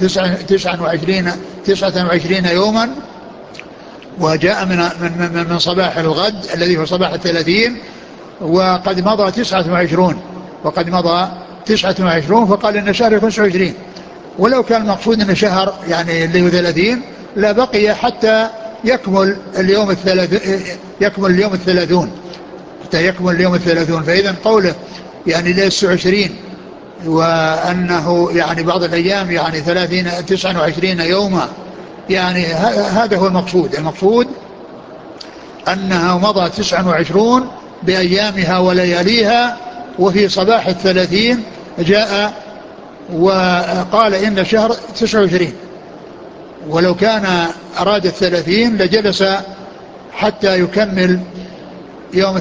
29 يوما، وجاء من صباح الغد الذي هو صباح 30 وقد مضى 29 فقال إن الشهر يكون 29، ولو كان المقصود أن الشهر يعني اللي هو 30 لا بقي حتى يكمل اليوم 30 حتى يكمل اليوم 30. فإذا قوله يعني ليس 29 وأنه يعني بعض الأيام يعني 29 يوما، يعني هذا هو المقصود أنها مضى 29 بأيامها ولياليها، وفي صباح 30 جاء وقال إن الشهر 29، ولو كان أراد 30 لجلس حتى يكمل يوم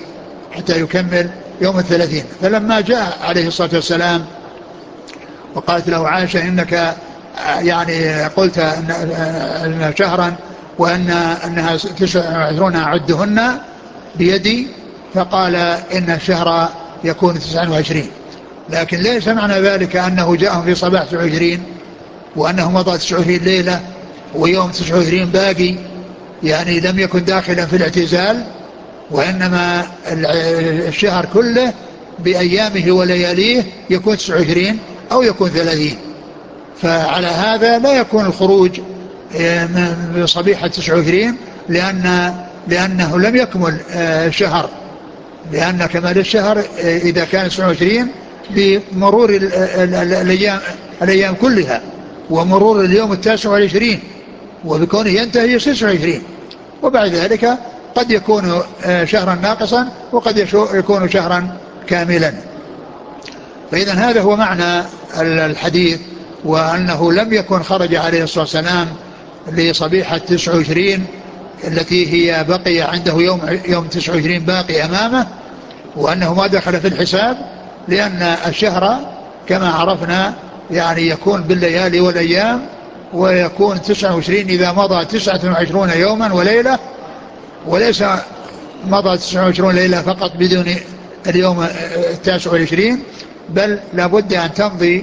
30. فلما جاء عليه الصلاة والسلام وقالت له عائشة إنك يعني قلت أن شهرا وأنها 29 أعدهن بيدي، فقال إن الشهر يكون 29، لكن ليس معنى ذلك أنه جاءهم في صباح 29 وأنه مضى 29 ليلة ويوم 29 باقي، يعني لم يكن داخلا في الاعتزال، وإنما الشهر كله بأيامه ولياليه يكون 29 أو يكون 30، فعلى هذا لا يكون الخروج بصبيحة 29 لأنه لم يكمل الشهر، لأن كمال الشهر إذا كان 29 بمرور الأيام كلها ومرور اليوم 29 وبكونه ينتهي 29، وبعد ذلك قد يكون شهرا ناقصا وقد يكون شهرا كاملا. فإذا هذا هو معنى الحديث، وأنه لم يكن خرج عليه الصلاة والسلام لصبيحة 29 التي هي بقي عنده يوم 29 باقي أمامه، وأنه ما دخل في الحساب، لأن الشهر كما عرفنا يعني يكون بالليالي والأيام، ويكون 29 إذا مضى 29 يوما وليلة، وليس مضى 29 ليلة فقط بدون اليوم 29، بل لابد أن تمضي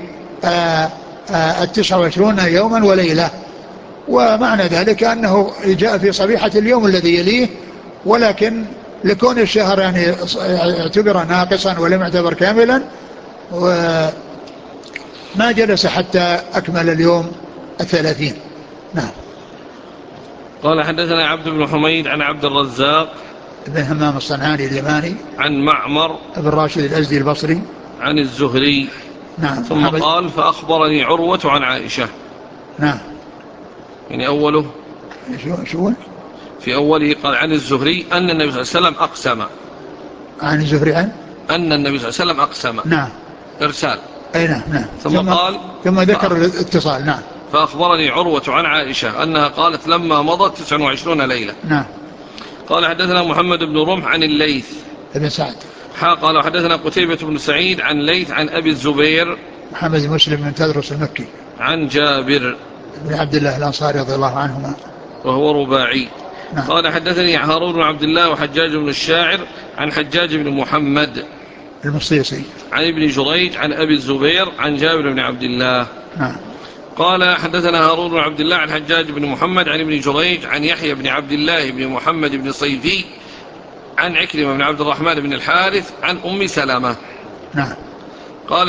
29 يوما وليلة. ومعنى ذلك أنه جاء في صبيحة اليوم الذي يليه، ولكن لكون الشهر يعني اعتبر ناقصا ولم يعتبر كاملا، وما جلس حتى أكمل اليوم 30. نعم. قال حدثنا عبد بن حميد عن عبد الرزاق ابن همام الصنعاني اليماني عن معمر ابن راشد الأزدي البصري عن الزهري. نعم. ثم قال فأخبرني عروة عن عائشة. نعم. يعني أوله شو في أوله قال عن الزهري أن النبي صلى الله عليه وسلم أقسم. عن الزهري أن النبي صلى الله عليه وسلم أقسم. نعم. إرسال. أي نعم. ثم ذكر الاتصال. نعم. فأخبرني عروة عن عائشة أنها قالت لما مضت 29 ليلة. نعم. قال حدثنا محمد بن رمح عن الليث ابن سعد. قال حدثنا قتيبة بن سعيد عن ليث عن أبي الزبير محمد بن مسلم بن تدرس المكي عن جابر بن عبد الله الأنصاري رضي الله عنهما وهو رباعي. نعم. قال حدثني هارون بن عبد الله وحجاج بن الشاعر عن حجاج بن محمد المصيصي عن ابن جريج عن أبي الزبير عن جابر بن عبد الله. نعم. قال حدثنا هارون بن عبد الله عن حجاج بن محمد عن ابن جريج عن يحيى بن عبد الله بن محمد بن صيفي عن عكرمة بن عبد الرحمن بن الحارث عن أم سلمة. نعم. قال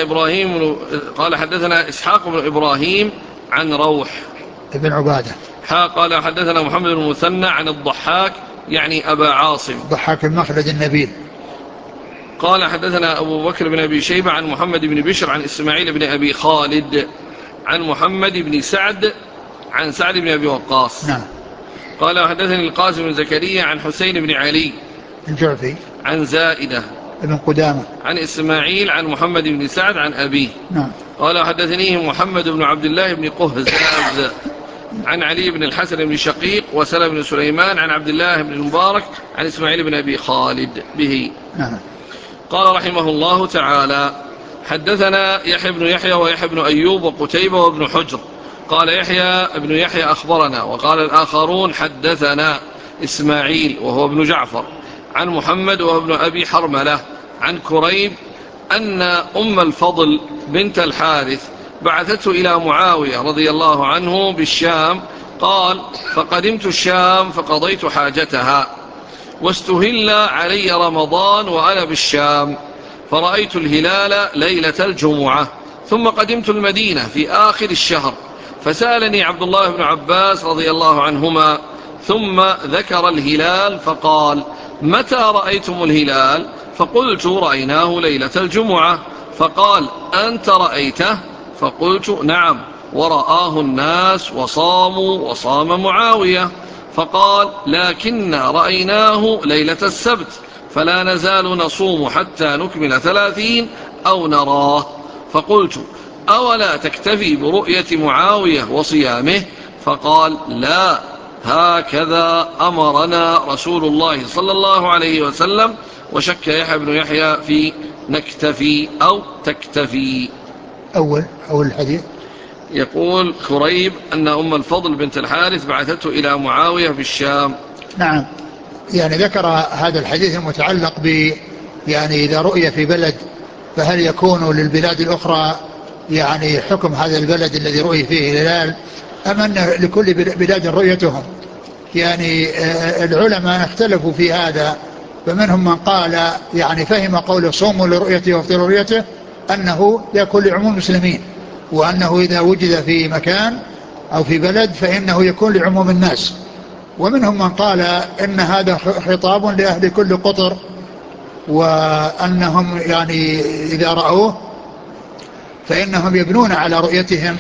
حدثنا إسحاق بن إبراهيم عن روح ابن عبادة. قال حدثنا محمد بن المثنى عن الضحاك يعني أبا عاصم ضحاك المخلد النبيل. قال حدثنا أبو بكر بن أبي شيبة عن محمد بن بشر عن إسماعيل بن أبي خالد عن محمد بن سعد عن سعد بن أبي وقاص. نعم. قال حدثني القاسم بن زكريا عن حسين بن علي الجعفي عن زائدة ابن قدامة عن إسماعيل عن محمد بن سعد عن أبيه. نعم. قال حدثنيه محمد بن عبد الله بن قهزاز عن علي بن الحسن بن شقيق وسلم بن سليمان عن عبد الله بن المبارك عن إسماعيل بن أبي خالد به. نعم. قال رحمه الله تعالى حدثنا يحيى بن يحيى ويحيى بن أيوب وقتيبة وابن حجر. قال يحيى بن يحيى أخبرنا، وقال الآخرون حدثنا إسماعيل وهو ابن جعفر عن محمد وهو ابن أبي حرملة عن كريب أن أم الفضل بنت الحارث بعثته إلى معاوية رضي الله عنه بالشام. قال فقدمت الشام فقضيت حاجتها واستهل علي رمضان وأنا بالشام، فرأيت الهلال ليلة الجمعة، ثم قدمت المدينة في آخر الشهر، فسألني عبد الله بن عباس رضي الله عنهما، ثم ذكر الهلال فقال متى رأيتم الهلال؟ فقلت رأيناه ليلة الجمعة. فقال أنت رأيته؟ فقلت نعم، ورآه الناس وصاموا وصام معاوية. فقال لكن رأيناه ليلة السبت، فلا نزال نصوم حتى نكمل 30 أو نراه. فقلت أولا تكتفي برؤية معاوية وصيامه؟ فقال لا، هكذا أمرنا رسول الله صلى الله عليه وسلم. وشك يحيى بن يحيى في نكتفي أو تكتفي. أول الحديث يقول كريب أن أم الفضل بنت الحارث بعثته إلى معاوية في الشام. نعم. يعني ذكر هذا الحديث المتعلق يعني إذا رؤية في بلد فهل يكون للبلاد الأخرى يعني حكم هذا البلد الذي رؤي فيه الهلال، أم أن لكل بلاد رؤيتهم؟ يعني العلماء اختلفوا في هذا، فمنهم من قال يعني فهم قول صوموا لرؤيته وافطروا لرؤيته أنه يكون لعموم المسلمين، وأنه إذا وجد في مكان أو في بلد فإنه يكون لعموم الناس. ومنهم من قال إن هذا خطاب لأهل كل قطر، وأنهم يعني إذا رأوه فإنهم يبنون على رؤيتهم.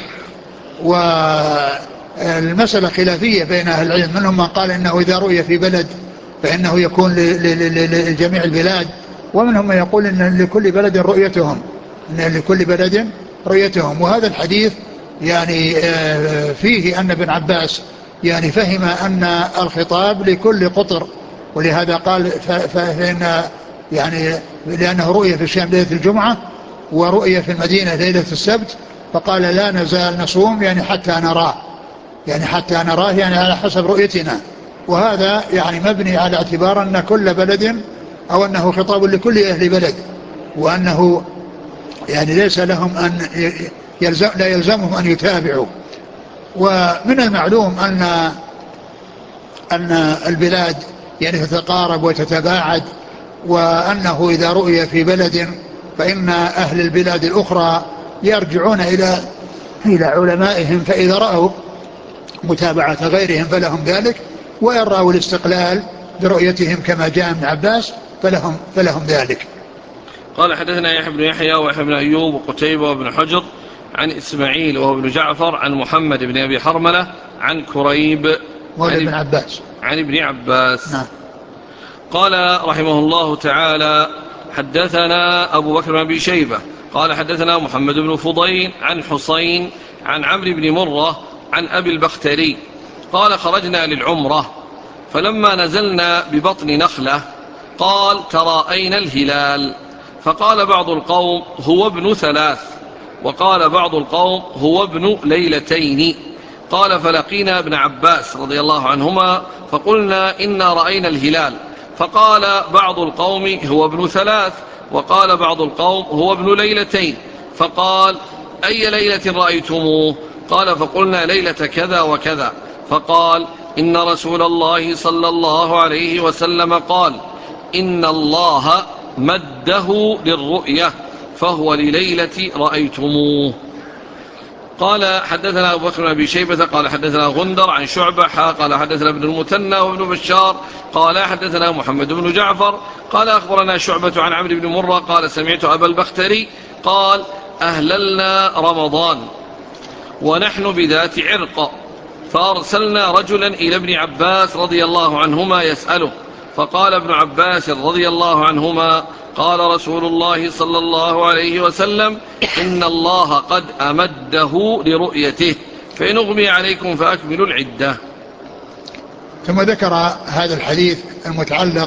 والمسألة خلافية بين أهل العلم، منهم من قال إنه إذا رؤي في بلد فإنه يكون لجميع البلاد، ومنهم من يقول إن لكل بلد رؤيتهم، إن لكل بلد رؤيتهم. وهذا الحديث يعني فيه أن ابن عباس يعني فهم أن الخطاب لكل قطر، ولهذا قال فإن يعني لأنه رؤية في الشام ليلة الجمعة ورؤية في المدينة ليلة السبت، فقال لا نزال نصوم يعني حتى نراه، يعني حتى نراه يعني على حسب رؤيتنا. وهذا يعني مبني على اعتبار أن كل بلد أو أنه خطاب لكل أهل بلد، وأنه يعني ليس لهم أن لا يلزمهم أن يتابعوا. ومن المعلوم أن البلاد يعني تتقارب وتتباعد، وأنه إذا رؤي في بلد فإن أهل البلاد الأخرى يرجعون إلى علمائهم، فإذا رأوا متابعة غيرهم فلهم ذلك، وإن رأوا الاستقلال برؤيتهم كما جاء ابن عباس فلهم ذلك. قال حدثنا يحيى بن يحيى ويحيى بن أيوب وقتيبة وابن حجر عن إسماعيل وهو ابن جعفر عن محمد بن أبي حرملة عن كريب مولى ابن عباس عن ابن عباس. نعم. قال رحمه الله تعالى حدثنا أبو بكر بن أبي شيبة قال حدثنا محمد بن فضيل عن حسين عن عمرو بن مرة عن أبي البختري قال خرجنا للعمرة فلما نزلنا ببطن نخلة قال تراءينا الهلال، فقال بعض القوم هو ابن 3، وقال بعض القوم هو ابن ليلتين. قال فلقينا ابن عباس رضي الله عنهما فقلنا إنا رأينا الهلال، فقال بعض القوم هو ابن 3، وقال بعض القوم هو ابن ليلتين. فقال أي ليلة رأيتموه؟ قال فقلنا ليلة كذا وكذا. فقال إن رسول الله صلى الله عليه وسلم قال إن الله مده للرؤية فهو لليلة رأيتموه. قال حدثنا أبو بكر بن أبي شيبة قال حدثنا غندر عن شعبة قال حدثنا ابن المثنى وابن بشار قال حدثنا محمد بن جعفر قال أخبرنا شعبة عن عمرو بن مرة قال سمعت أبا البختري قال أهللنا رمضان ونحن بذات عرق، فأرسلنا رجلا إلى ابن عباس رضي الله عنهما يسأله، فقال ابن عباس رضي الله عنهما قال رسول الله صلى الله عليه وسلم إن الله قد أمده لرؤيته، فإن أغمي عليكم فأكملوا العدة. ثم ذكر هذا الحديث المتعلق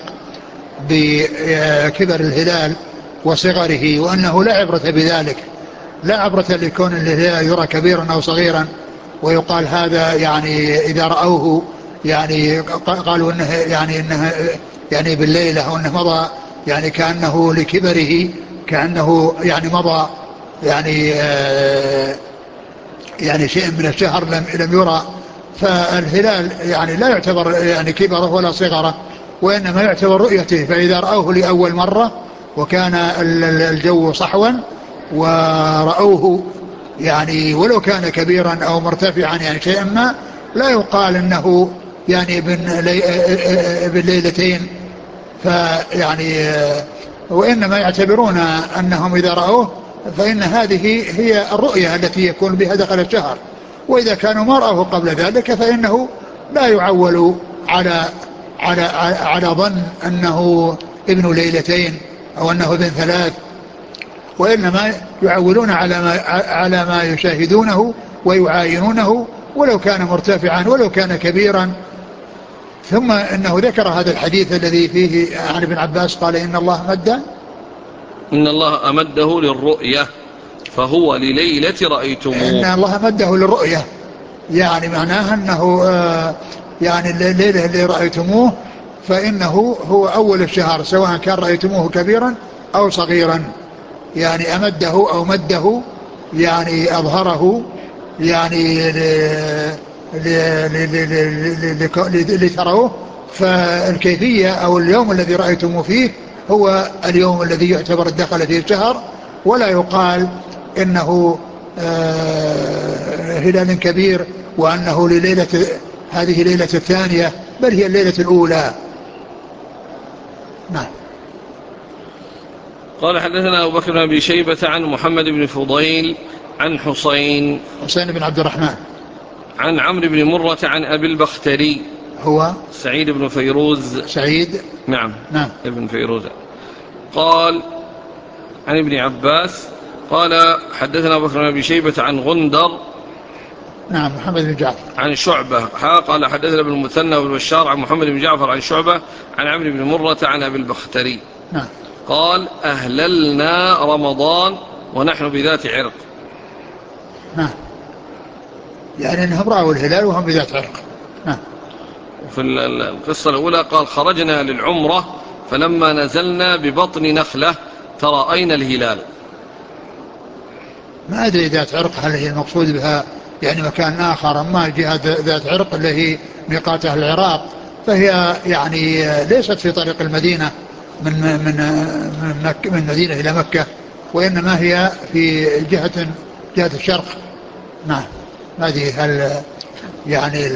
بكبر الهلال وصغره، وأنه لا عبرة بذلك، لا عبرة لكون الهلال يرى كبيرا أو صغيرا ويقال هذا يعني إذا رأوه يعني قالوا إنه يعني بالليلة أو إنه مضى يعني كأنه لكبره كأنه يعني مضى يعني يعني شيء من الشهر لم يرى. فالهلال يعني لا يعتبر يعني كبره ولا صغره، وإنما يعتبر رؤيته. فإذا رأوه لأول مرة وكان الجو صحوا ورأوه يعني ولو كان كبيرا أو مرتفعا يعني شيئا ما، لا يقال أنه يعني بالليلتين. فيعني وإنما يعتبرون أنهم إذا رأوه فإن هذه هي الرؤية التي يكون بها دخل الشهر، وإذا كانوا ما رأوه قبل ذلك فإنه لا يعول على ظن أنه ابن ليلتين أو أنه ابن 3، وإنما يعولون على ما يشاهدونه ويعاينونه ولو كان مرتفعا ولو كان كبيرا. ثم إنه ذكر هذا الحديث الذي فيه عن ابن عباس قال إن الله أمده للرؤية فهو لليلة رأيتموه. إن الله مده للرؤية يعني معناها أنه يعني الليلة اللي رأيتموه فإنه هو أول الشهر، سواء كان رأيتموه كبيرا أو صغيرا، يعني أمده أو مده يعني أظهره يعني لتروه. فالكيفية أو اليوم الذي رأيتم فيه هو اليوم الذي يعتبر الدخل فيه الشهر، ولا يقال إنه هلال كبير وأنه هذه ليلة الثانية، بل هي الليلة الأولى. نعم. قال حدثنا أبو بكر بن أبي شيبة عن محمد بن فضيل عن حسين بن عبد الرحمن عن عمرو بن مرة عن أبي البختري هو سعيد بن فيروز نعم ابن فيروز قال عن ابن عباس قال حدثنا أبو بكر بن أبي شيبة عن غندر نعم محمد بن جعفر عن شعبة قال حدثنا ابن المثنى وابن بشار عن محمد بن جعفر عن شعبة عن عمرو بن مرة عن أبي البختري نعم. قال أهللنا رمضان ونحن بذات عرق. نعم، يعني أنهم رأوا الهلال وهم بذات عرق. نعم. وفي القصة الأولى قال خرجنا للعمرة فلما نزلنا ببطن نخلة ترأينا الهلال. ما أدري ذات عرق هل هي المقصود بها يعني مكان آخر، أما جهة ذات عرق اللي هي ميقات أهل العراق فهي يعني ليست في طريق المدينة من المدينة إلى مكة، وإنما هي في جهة الشرق. نعم. هذه هل يعني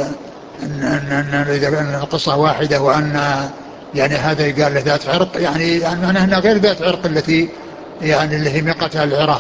إن القصة واحدة وأن يعني هذا قال له ذات عرق، يعني معناه أنها غير ذات عرق التي يعني اللي هي ميقات أهل العراق.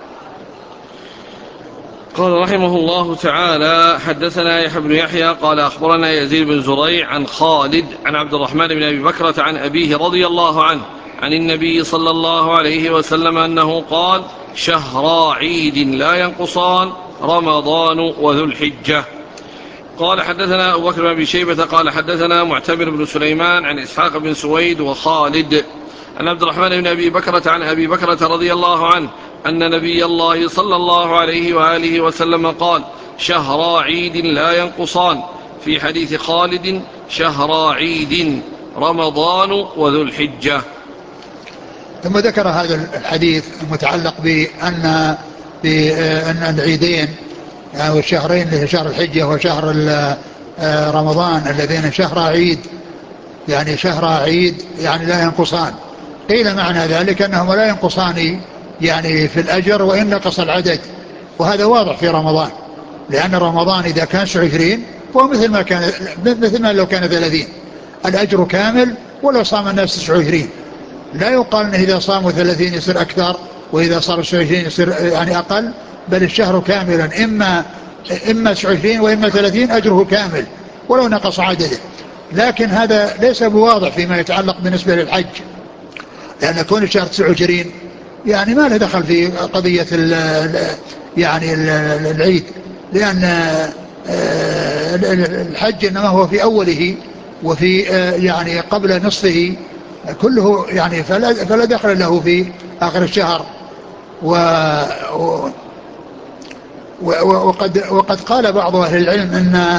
قال رحمه الله تعالى حدثنا يحيى بن يحيى قال أخبرنا يزيد بن زريع عن خالد عن عبد الرحمن بن أبي بكرة عن أبيه رضي الله عنه عن النبي صلى الله عليه وسلم أنه قال شهرا عيد لا ينقصان رمضان وذو الحجة. قال حدثنا أبو بكر بن أبي شيبة قال حدثنا معتمر بن سليمان عن إسحاق بن سويد وخالد عن عبد الرحمن بن أبي بكرة عن أبي بكرة رضي الله عنه أن نبي الله صلى الله عليه وآله وسلم قال شهرا عيد لا ينقصان. في حديث خالد شهرا عيد رمضان وذو الحجة. ثم ذكر هذا الحديث المتعلق بأن العيدين يعني والشهرين اللي هي شهر الحجة وشهر رمضان الذين شهر عيد، يعني شهر عيد يعني لا ينقصان. قيل معنى ذلك أنهما لا ينقصان يعني في الأجر وإن نقص العدد، وهذا واضح في رمضان، لأن رمضان إذا كان 20 فهو مثل ما لو كان 30 الأجر كامل ولو صام الناس 29. لا يقال أنه إذا صاموا 30 يصير أكثر وإذا صار 29 يصير يعني أقل، بل الشهر كاملا إما 29 وإما 30 أجره كامل ولو نقص عدده. لكن هذا ليس بواضح فيما يتعلق بالنسبة للحج، لأن كون الشهر 29 يعني ما له دخل في قضية يعني العيد، لأن الحج إنما هو في أوله وفي يعني قبل نصفه كله، يعني فلا دخل له في آخر الشهر. وقد قال بعض أهل العلم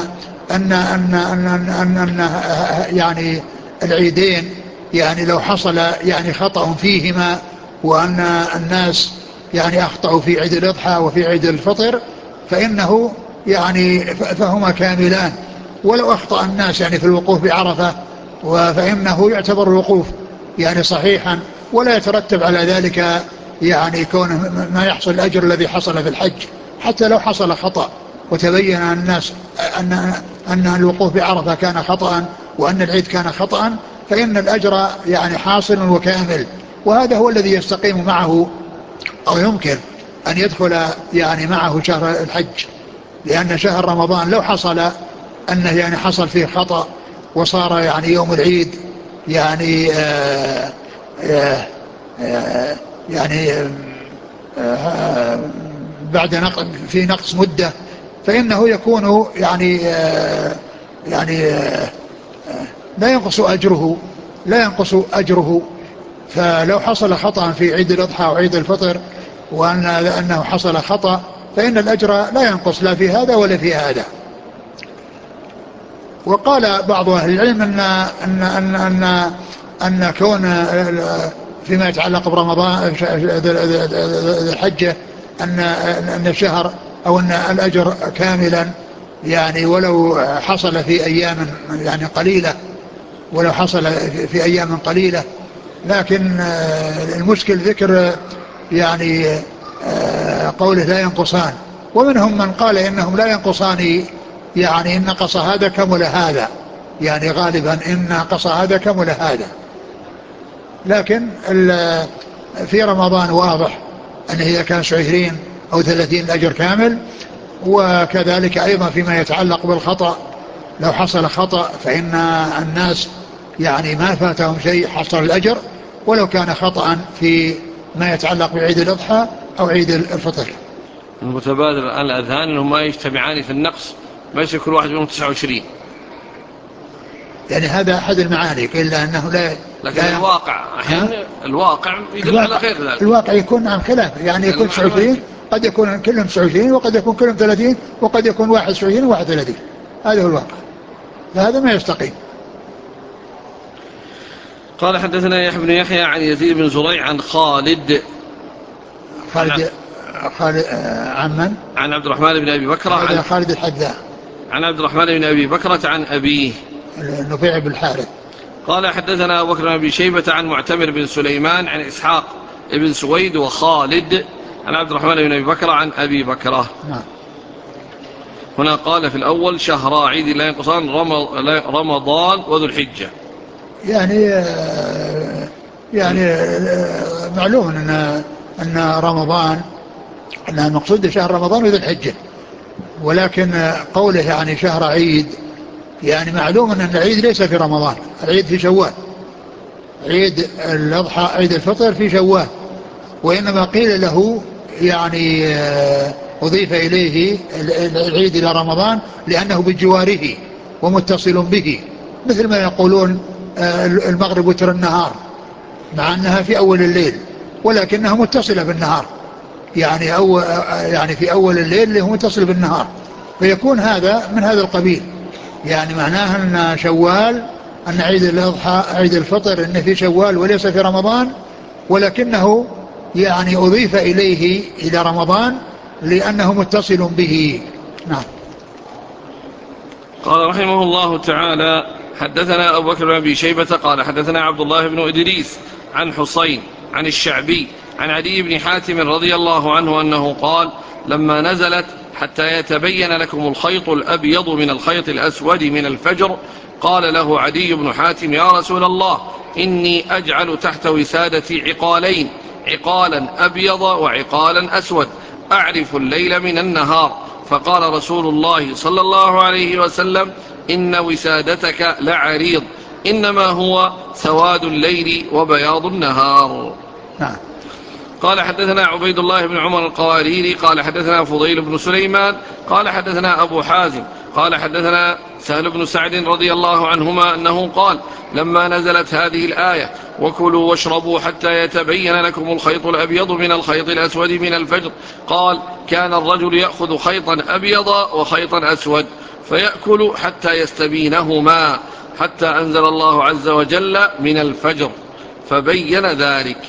أن يعني العيدين يعني لو حصل يعني خطأ فيهما وأن الناس يعني أخطأوا في عيد الأضحى وفي عيد الفطر فإنه يعني فهما كاملان، ولو أخطأ الناس يعني في الوقوف بعرفة فإنه يعتبر الوقوف يعني صحيحا ولا يترتب على ذلك يعني كون ما يحصل الأجر الذي حصل في الحج، حتى لو حصل خطأ وتبين الناس أن الوقوف بعرفة كان خطأ وأن العيد كان خطأ فإن الأجر يعني حاصل وكامل. وهذا هو الذي يستقيم معه أو يمكن أن يدخل يعني معه شهر الحج، لأن شهر رمضان لو حصل أنه يعني حصل فيه خطأ وصار يعني يوم العيد يعني يعني بعد في نقص مدة فإنه يكون يعني لا ينقص أجره. فلو حصل خطأ في عيد الأضحى وعيد الفطر وأنه حصل خطأ فإن الأجر لا ينقص لا في هذا ولا في هذا. وقال بعض أهل العلم أن كون فيما يتعلق برمضان الحجة أن الشهر أو أن الأجر كاملا يعني ولو حصل في أيام يعني قليلة، ولو حصل في أيام قليلة، لكن المشكل ذكر يعني قوله لا ينقصان. ومنهم من قال إنهم لا ينقصان، يعني إن نقص هذا كمل هذا، يعني غالبا إن نقص هذا كمل هذا. لكن في رمضان واضح أنه إذا كان 20 أو 30 الأجر كامل. وكذلك أيضا فيما يتعلق بالخطأ، لو حصل خطأ فإن الناس يعني ما فاتهم شيء حصل الأجر ولو كان خطأ في ما يتعلق بعيد الأضحى أو عيد الفطر. المتبادر الآن الأذهان أنهم ما يجتمعان في النقص، ما يصير كل واحد منهم 29. يعني هذا أحد المعاني، إلا أنه لكن الواقع أحيانا الواقع يدل على غير ذلك. الواقع يكون عن خلاف، يعني يكون 29 قد يكون كلهم 29 وقد يكون كلهم 30 وقد يكون 21 و31. هذا هو الواقع، فهذا ما يستقيم. قال حدثنا يحيى بن يحيى عن يزيد بن زريع عن خالد عن من؟ عن عبد الرحمن بن أبي بكر هذا خالد الحذاء عن عبد الرحمن بن أبي بكرة عن أبيه النفيع بن الحارث. قال حدثنا أبو بكر بن أبي شيبة عن معتمر بن سليمان عن إسحاق بن سويد وخالد عن عبد الرحمن بن أبي بكر عن أبي بكرة. هنا قال في الأول شهر عيد لا ينقصان رمضان وذو الحجة. يعني معلوم أن رمضان أن المقصود شهر رمضان وذو الحجة، ولكن قوله يعني شهر عيد يعني معلوم أن العيد ليس في رمضان، العيد في شوال، عيد الأضحى عيد الفطر في شوال، وإنما قيل له يعني أضيف إليه العيد إلى رمضان لأنه بجواره ومتصل به، مثل ما يقولون المغرب وتر النهار، مع أنها في أول الليل ولكنها متصلة بالنهار، يعني في أول الليل اللي هو متصل بالنهار، فيكون هذا من هذا القبيل. يعني معناها أن شوال، أن عيد الأضحى عيد الفطر إنه في شوال وليس في رمضان، ولكنه يعني أضيف إليه إلى رمضان لأنه متصل به. نعم. قال رحمه الله تعالى حدثنا أبو بكر بن أبي شيبة قال حدثنا عبد الله بن إدريس عن حسين عن الشعبي عن عدي بن حاتم رضي الله عنه أنه قال لما نزلت حتى يتبين لكم الخيط الأبيض من الخيط الأسود من الفجر قال له عدي بن حاتم يا رسول الله إني أجعل تحت وسادتي عقالين، عقالا أبيض وعقالا أسود، أعرف الليل من النهار. فقال رسول الله صلى الله عليه وسلم إن وسادتك لعريض، إنما هو سواد الليل وبياض النهار. قال حدثنا عبيد الله بن عمر القواريري قال حدثنا فضيل بن سليمان قال حدثنا أبو حازم قال حدثنا سهل بن سعد رضي الله عنهما أنه قال لما نزلت هذه الآية وكلوا واشربوا حتى يتبين لكم الخيط الأبيض من الخيط الأسود من الفجر، قال كان الرجل يأخذ خيطا أبيض وخيطا أسود فيأكل حتى يستبينهما، حتى أنزل الله عز وجل من الفجر فبين ذلك.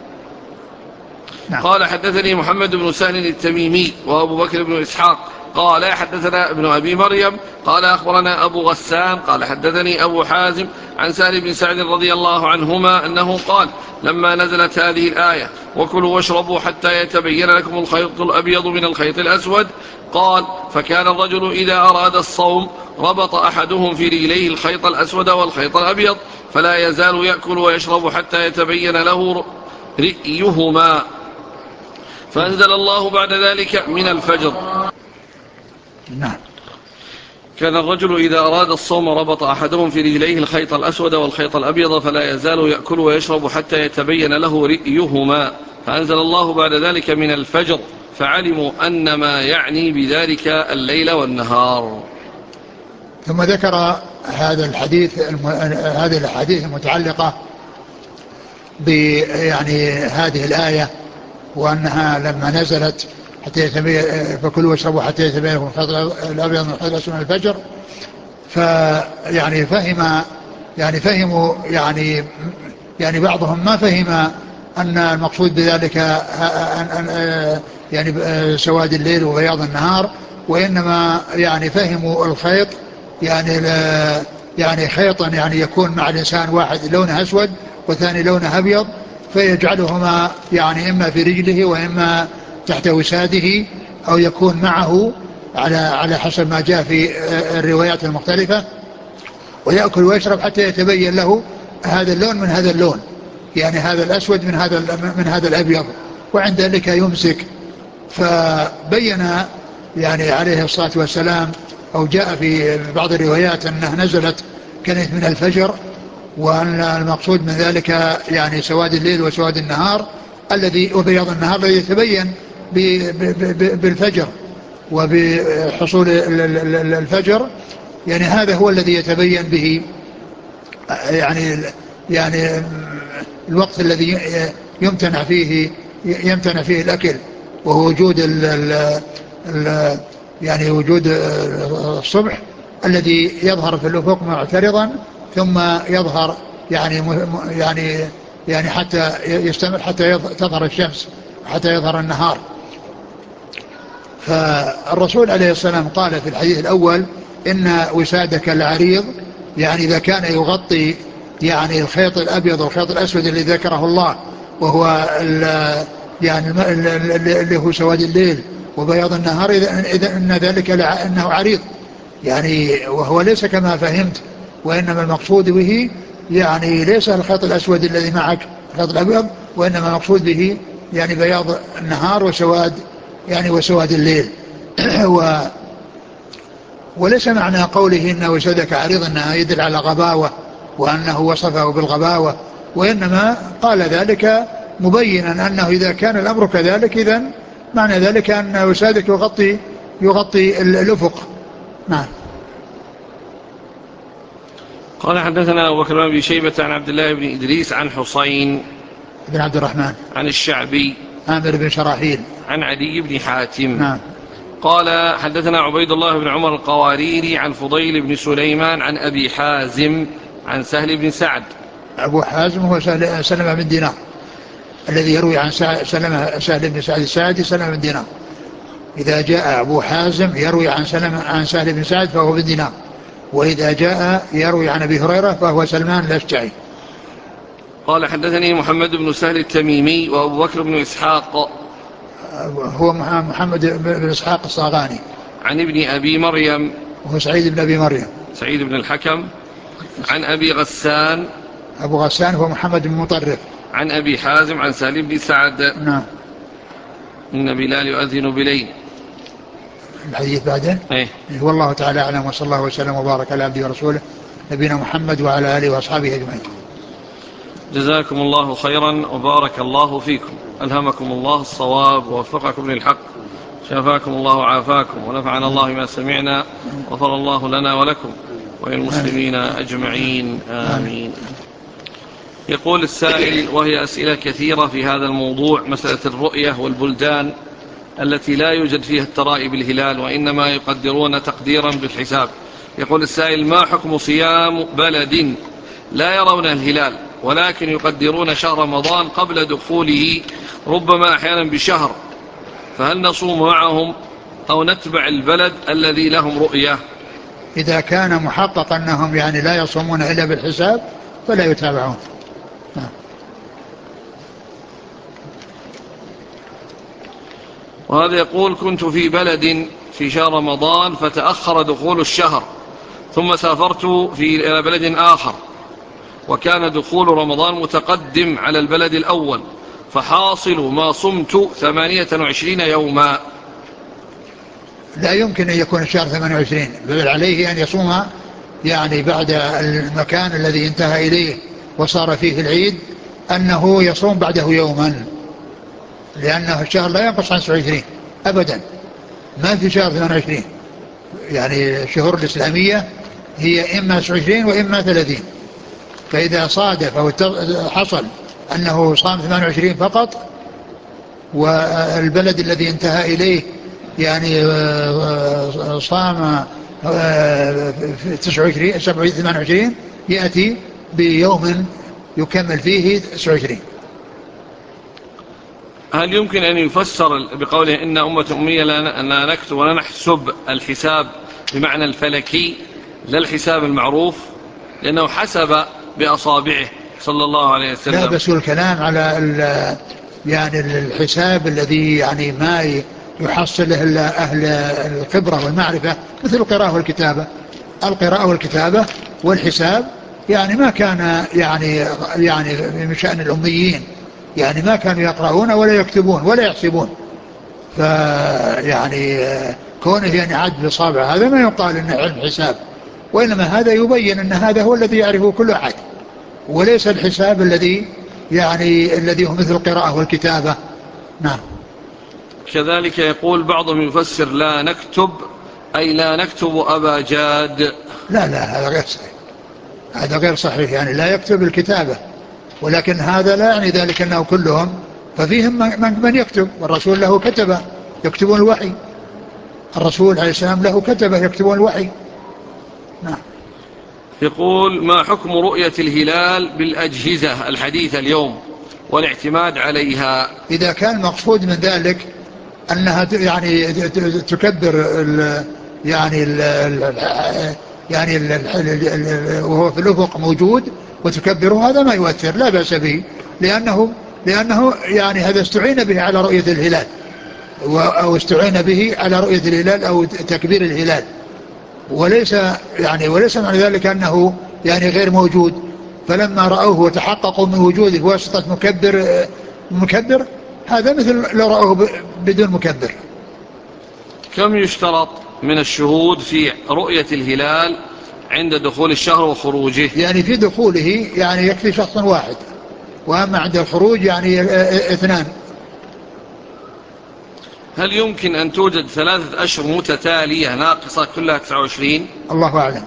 قال حدثني محمد بن سهل التميمي وأبو بكر بن إسحاق قال حدثنا ابن أبي مريم قال أخبرنا أبو غسان قال حدثني أبو حازم عن سهل بن سعد رضي الله عنهما أنه قال لما نزلت هذه الآية وكلوا واشربوا حتى يتبين لكم الخيط الأبيض من الخيط الأسود، قال فكان الرجل إذا أراد الصوم ربط أحدهم في رجليه الخيط الأسود والخيط الأبيض فلا يزال يأكل ويشرب حتى يتبين له رئيهما، فأنزل الله بعد ذلك من الفجر. نعم. كان الرجل إذا أراد الصوم ربط أحدهم في رجليه الخيط الأسود والخيط الأبيض فلا يزال يأكل ويشرب حتى يتبين له رئيهما، فأنزل الله بعد ذلك من الفجر، فعلموا أن ما يعني بذلك الليل والنهار. ثم ذكر هذا الحديث هذه الأحاديث المتعلقة يعني هذه الآية، وأنها لما نزلت حتى يتبين فكلوا واشربوا حتى يتبين لكم الخيط الأبيض من الخيط الأسود من الفجر، فيعني فهموا يعني بعضهم ما فهم أن المقصود بذلك يعني سواد الليل وبياض النهار، وإنما يعني فهموا الخيط يعني خيطا يعني يكون مع الإنسان واحد لونه أسود والثاني لونه أبيض، فيجعلهما يعني إما في رجله وإما تحت وساده أو يكون معه على حسب ما جاء في الروايات المختلفة، ويأكل ويشرب حتى يتبين له هذا اللون من هذا اللون، يعني هذا الأسود من هذا الأبيض، وعند ذلك يمسك. فبين يعني عليه الصلاة والسلام أو جاء في بعض الروايات أنها نزلت كانت من الفجر، وأن المقصود من ذلك يعني سواد الليل وسواد النهار وبياض النهار الذي يتبين بالفجر وبحصول الفجر، يعني هذا هو الذي يتبين به يعني الوقت الذي يمتنع فيه الأكل وهو وجود يعني وجود الصبح الذي يظهر في الأفق معترضا ثم يظهر يعني حتى يستمر حتى تظهر الشمس حتى يظهر النهار. فالرسول عليه السلام قال في الحديث الأول إن وسادك العريض، يعني إذا كان يغطي يعني الخيط الأبيض والخيط الأسود الذي ذكره الله، وهو يعني اللي هو سواد الليل وبياض النهار، إذا إن ذلك أنه عريض، يعني وهو ليس كما فهمت، وإنما المقصود به يعني ليس الخيط الأسود الذي معك الخيط الأبيض، وإنما المقصود به يعني بياض النهار وسواد الليل. وليس معنى قوله إن وسادك عريض أنها يدل على غباوة وأنه وصفه بالغباوة، وإنما قال ذلك مبينا أنه إذا كان الأمر كذلك إذن معنى ذلك أن وسادك يغطي الأفق. نعم. قال حدثنا أبو بكر بن شيبة عن عبد الله بن إدريس عن حسين بن عبد الرحمن عن الشعبي عامر بن شراحيل عن عدي بن حاتم. نعم. قال حدثنا عبيد الله بن عمر القواريري عن فضيل بن سليمان عن أبي حازم عن سهل بن سعد. أبو حازم هو سلمة بن دينار الذي يروي عن سهل بن سعد الساعدي سلمة بن دينار. إذا جاء أبو حازم يروي عن سهل بن سعد فهو بن دينار، وإذا جاء يروي عن أبي هريرة فهو سلمان الأشجعي. قال حدثني محمد بن سهل التميمي وأبو بكر بن إسحاق هو محمد بن إسحاق الصاغاني عن ابن أبي مريم وهو سعيد بن أبي مريم سعيد بن الحكم عن أبي غسان أبو غسان هو محمد بن مطرف عن أبي حازم عن سهل بن سعد. نعم. إن بلال يؤذن بليل. الحديث بعده والله تعالى أعلم، وصلى الله وسلم وبارك على عبده ورسوله نبينا محمد وعلى آله وأصحابه أجمعين. جزاكم الله خيرا وبارك الله فيكم، ألهمكم الله الصواب ووفقكم للحق، شافاكم الله وعافاكم، ونفعنا الله ما سمعنا، غفر الله لنا ولكم وللمسلمين أجمعين آمين. يقول السائل، وهي أسئلة كثيرة في هذا الموضوع، مسألة الرؤية والبلدان التي لا يوجد فيها الترائي بالهلال وإنما يقدرون تقديرا بالحساب. يقول السائل: ما حكم صيام بلد لا يرون الهلال ولكن يقدرون شهر رمضان قبل دخوله ربما أحيانا بشهر، فهل نصوم معهم أو نتبع البلد الذي لهم رؤية؟ إذا كان محقق أنهم يعني لا يصومون إلا بالحساب فلا يتابعون. وهذا يقول: كنت في بلد في شهر رمضان فتأخر دخول الشهر، ثم سافرت إلى بلد آخر وكان دخول رمضان متقدم على البلد الأول، فحاصل ما صمت 28 يوما. لا يمكن أن يكون الشهر 28، بل عليه أن يصوم يعني بعد المكان الذي انتهى إليه وصار فيه العيد، أنه يصوم بعده يوما، لأنه الشهر لا ينقص عن 29 أبدا، ما في شهر 28. يعني الشهور الإسلامية هي إما 29 وإما 30، فإذا صادف أو حصل أنه صام 28 فقط والبلد الذي انتهى إليه يعني صام 29 28، يأتي بيوم يكمل فيه 29. هل يمكن أن يفسر بقوله إن أمة أمية لا نكتب ولا نحسب الحساب بمعنى الفلكي لا الحساب المعروف، لأنه حسب بأصابعه صلى الله عليه وسلم؟ لا، بس الكلام على يعني الحساب الذي يعني ما يحصله إلا أهل الخبرة والمعرفة، مثل القراءة والكتابة والحساب، يعني ما كان يعني من شأن الأميين، يعني ما كانوا يقرؤون ولا يكتبون ولا يحسبون، فيعني كونه يعني عد بصابع هذا ما يقال إنه علم حساب، وإنما هذا يبين أن هذا هو الذي يعرفه كل أحد، وليس الحساب الذي هو مثل القراءة والكتابة. نعم. كذلك يقول بعضهم يفسر لا نكتب أي لا نكتب أبا جاد. لا هذا غير صحيح، هذا غير صحيح، يعني لا يكتب الكتابة، ولكن هذا لا يعني ذلك أنه كلهم ففيهم من يكتب، والرسول له كتبة يكتبون الوحي، الرسول عليه السلام له كتبة يكتبون الوحي. نعم. يقول: ما حكم رؤية الهلال بالأجهزة الحديثة اليوم والاعتماد عليها؟ إذا كان مقصود من ذلك أنها يعني تكبر يعني وهو في الأفق موجود وتكبره، هذا ما يؤثر، لا بأس به، لأنه يعني هذا استعين به على رؤية الهلال، أو استعين به على رؤية الهلال أو تكبير الهلال، وليس معنى ذلك أنه يعني غير موجود. فلما رأوه وتحققوا من وجوده بواسطة مكبر، هذا مثل لو رأوه بدون مكبر. كم يشترط من الشهود في رؤية الهلال عند دخول الشهر وخروجه؟ يعني في دخوله يعني يكفي شخص واحد، وأما عند الخروج يعني 2. هل يمكن أن توجد 3 أشهر متتالية ناقصة كلها 29؟ الله أعلم.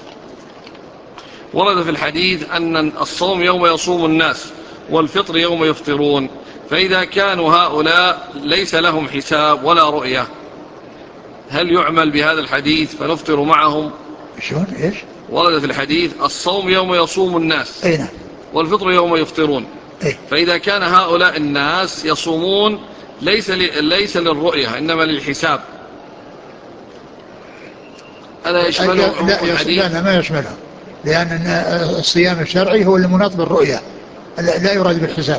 ورد في الحديث أن الصوم يوم يصوم الناس والفطر يوم يفطرون، فإذا كانوا هؤلاء ليس لهم حساب ولا رؤية، هل يعمل بهذا الحديث فنفطر معهم؟ شلون ايش؟ ورد في الحديث: الصوم يوم يصوم الناس اين والفطر يوم يفطرون. ايه؟ فإذا كان هؤلاء الناس يصومون ليس للرؤية إنما للحساب، ألا يشملهم الحديث؟ لا ما يشملهم، لأن الصيام الشرعي هو المناط بالرؤية، لا يراد بالحساب.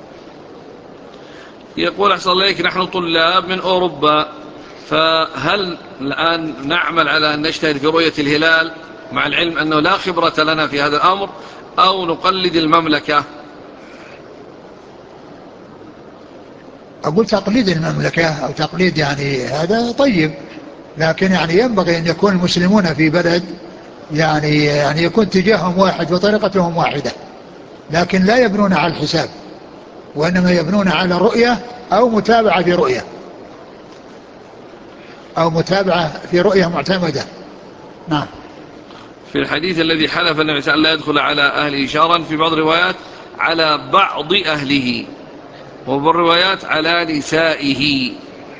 يقول: أحسن الله، نحن طلاب من أوروبا، فهل الآن نعمل على أن نجتهد في رؤية الهلال مع العلم أنه لا خبرة لنا في هذا الأمر، أو نقلد المملكة؟ أقول تقليد المملكة أو تقليد يعني هذا طيب، لكن يعني ينبغي أن يكون المسلمون في بلد يعني يكون اتجاههم واحد وطريقتهم واحدة، لكن لا يبنون على الحساب، وإنما يبنون على رؤية أو متابعة في رؤية، أو متابعة في رؤية معتمدة. نعم. في الحديث الذي حلف النبي صلى الله عليه وسلم لا يدخل على أهله شهرا، في بعض الروايات على بعض أهله، وبالروايات على نسائه.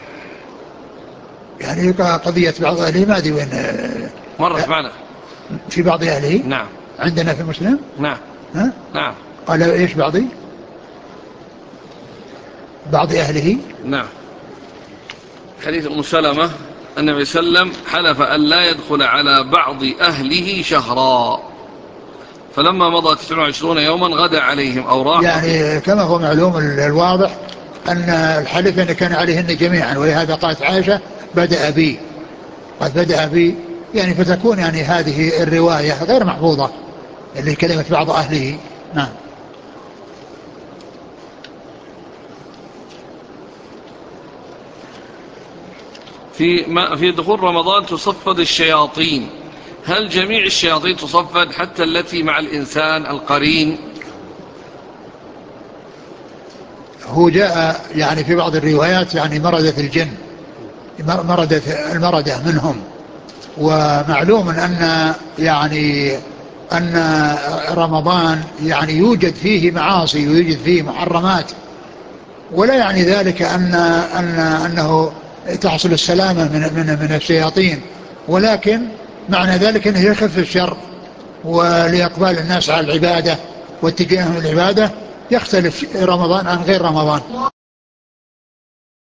يعني قضية بعض أهله ما أدري وين مرت معنا في بعض أهله. نعم. عندنا في مسلم. نعم. ها؟ نعم. قال إيش بعض أهله؟ نعم. حديث أم سلمة النبي صلى الله عليه وسلم حلف أن لا يدخل على بعض أهله شهرا، فلما مضى 29 يوما غدا عليهم أو راح. يعني كما هو معلوم الواضح أن الحلف أن كان عليهن جميعا، ولهذا قالت عائشة قد بدأ بي، يعني فتكون يعني هذه الرواية غير محفوظة اللي كلمة بعض أهله. نعم. في دخول رمضان تصفد الشياطين، هل جميع الشياطين تصفد حتى التي مع الإنسان القرين؟ هو جاء يعني في بعض الروايات يعني مردة الجن، مردة المردة منهم، ومعلوم أن رمضان يعني يوجد فيه معاصي ويوجد فيه محرمات، ولا يعني ذلك أنه تحصل السلامة من الشياطين، ولكن معنى ذلك أنه يخف الشر، ولإقبال الناس على العبادة واتجاههم العبادة يختلف رمضان عن غير رمضان.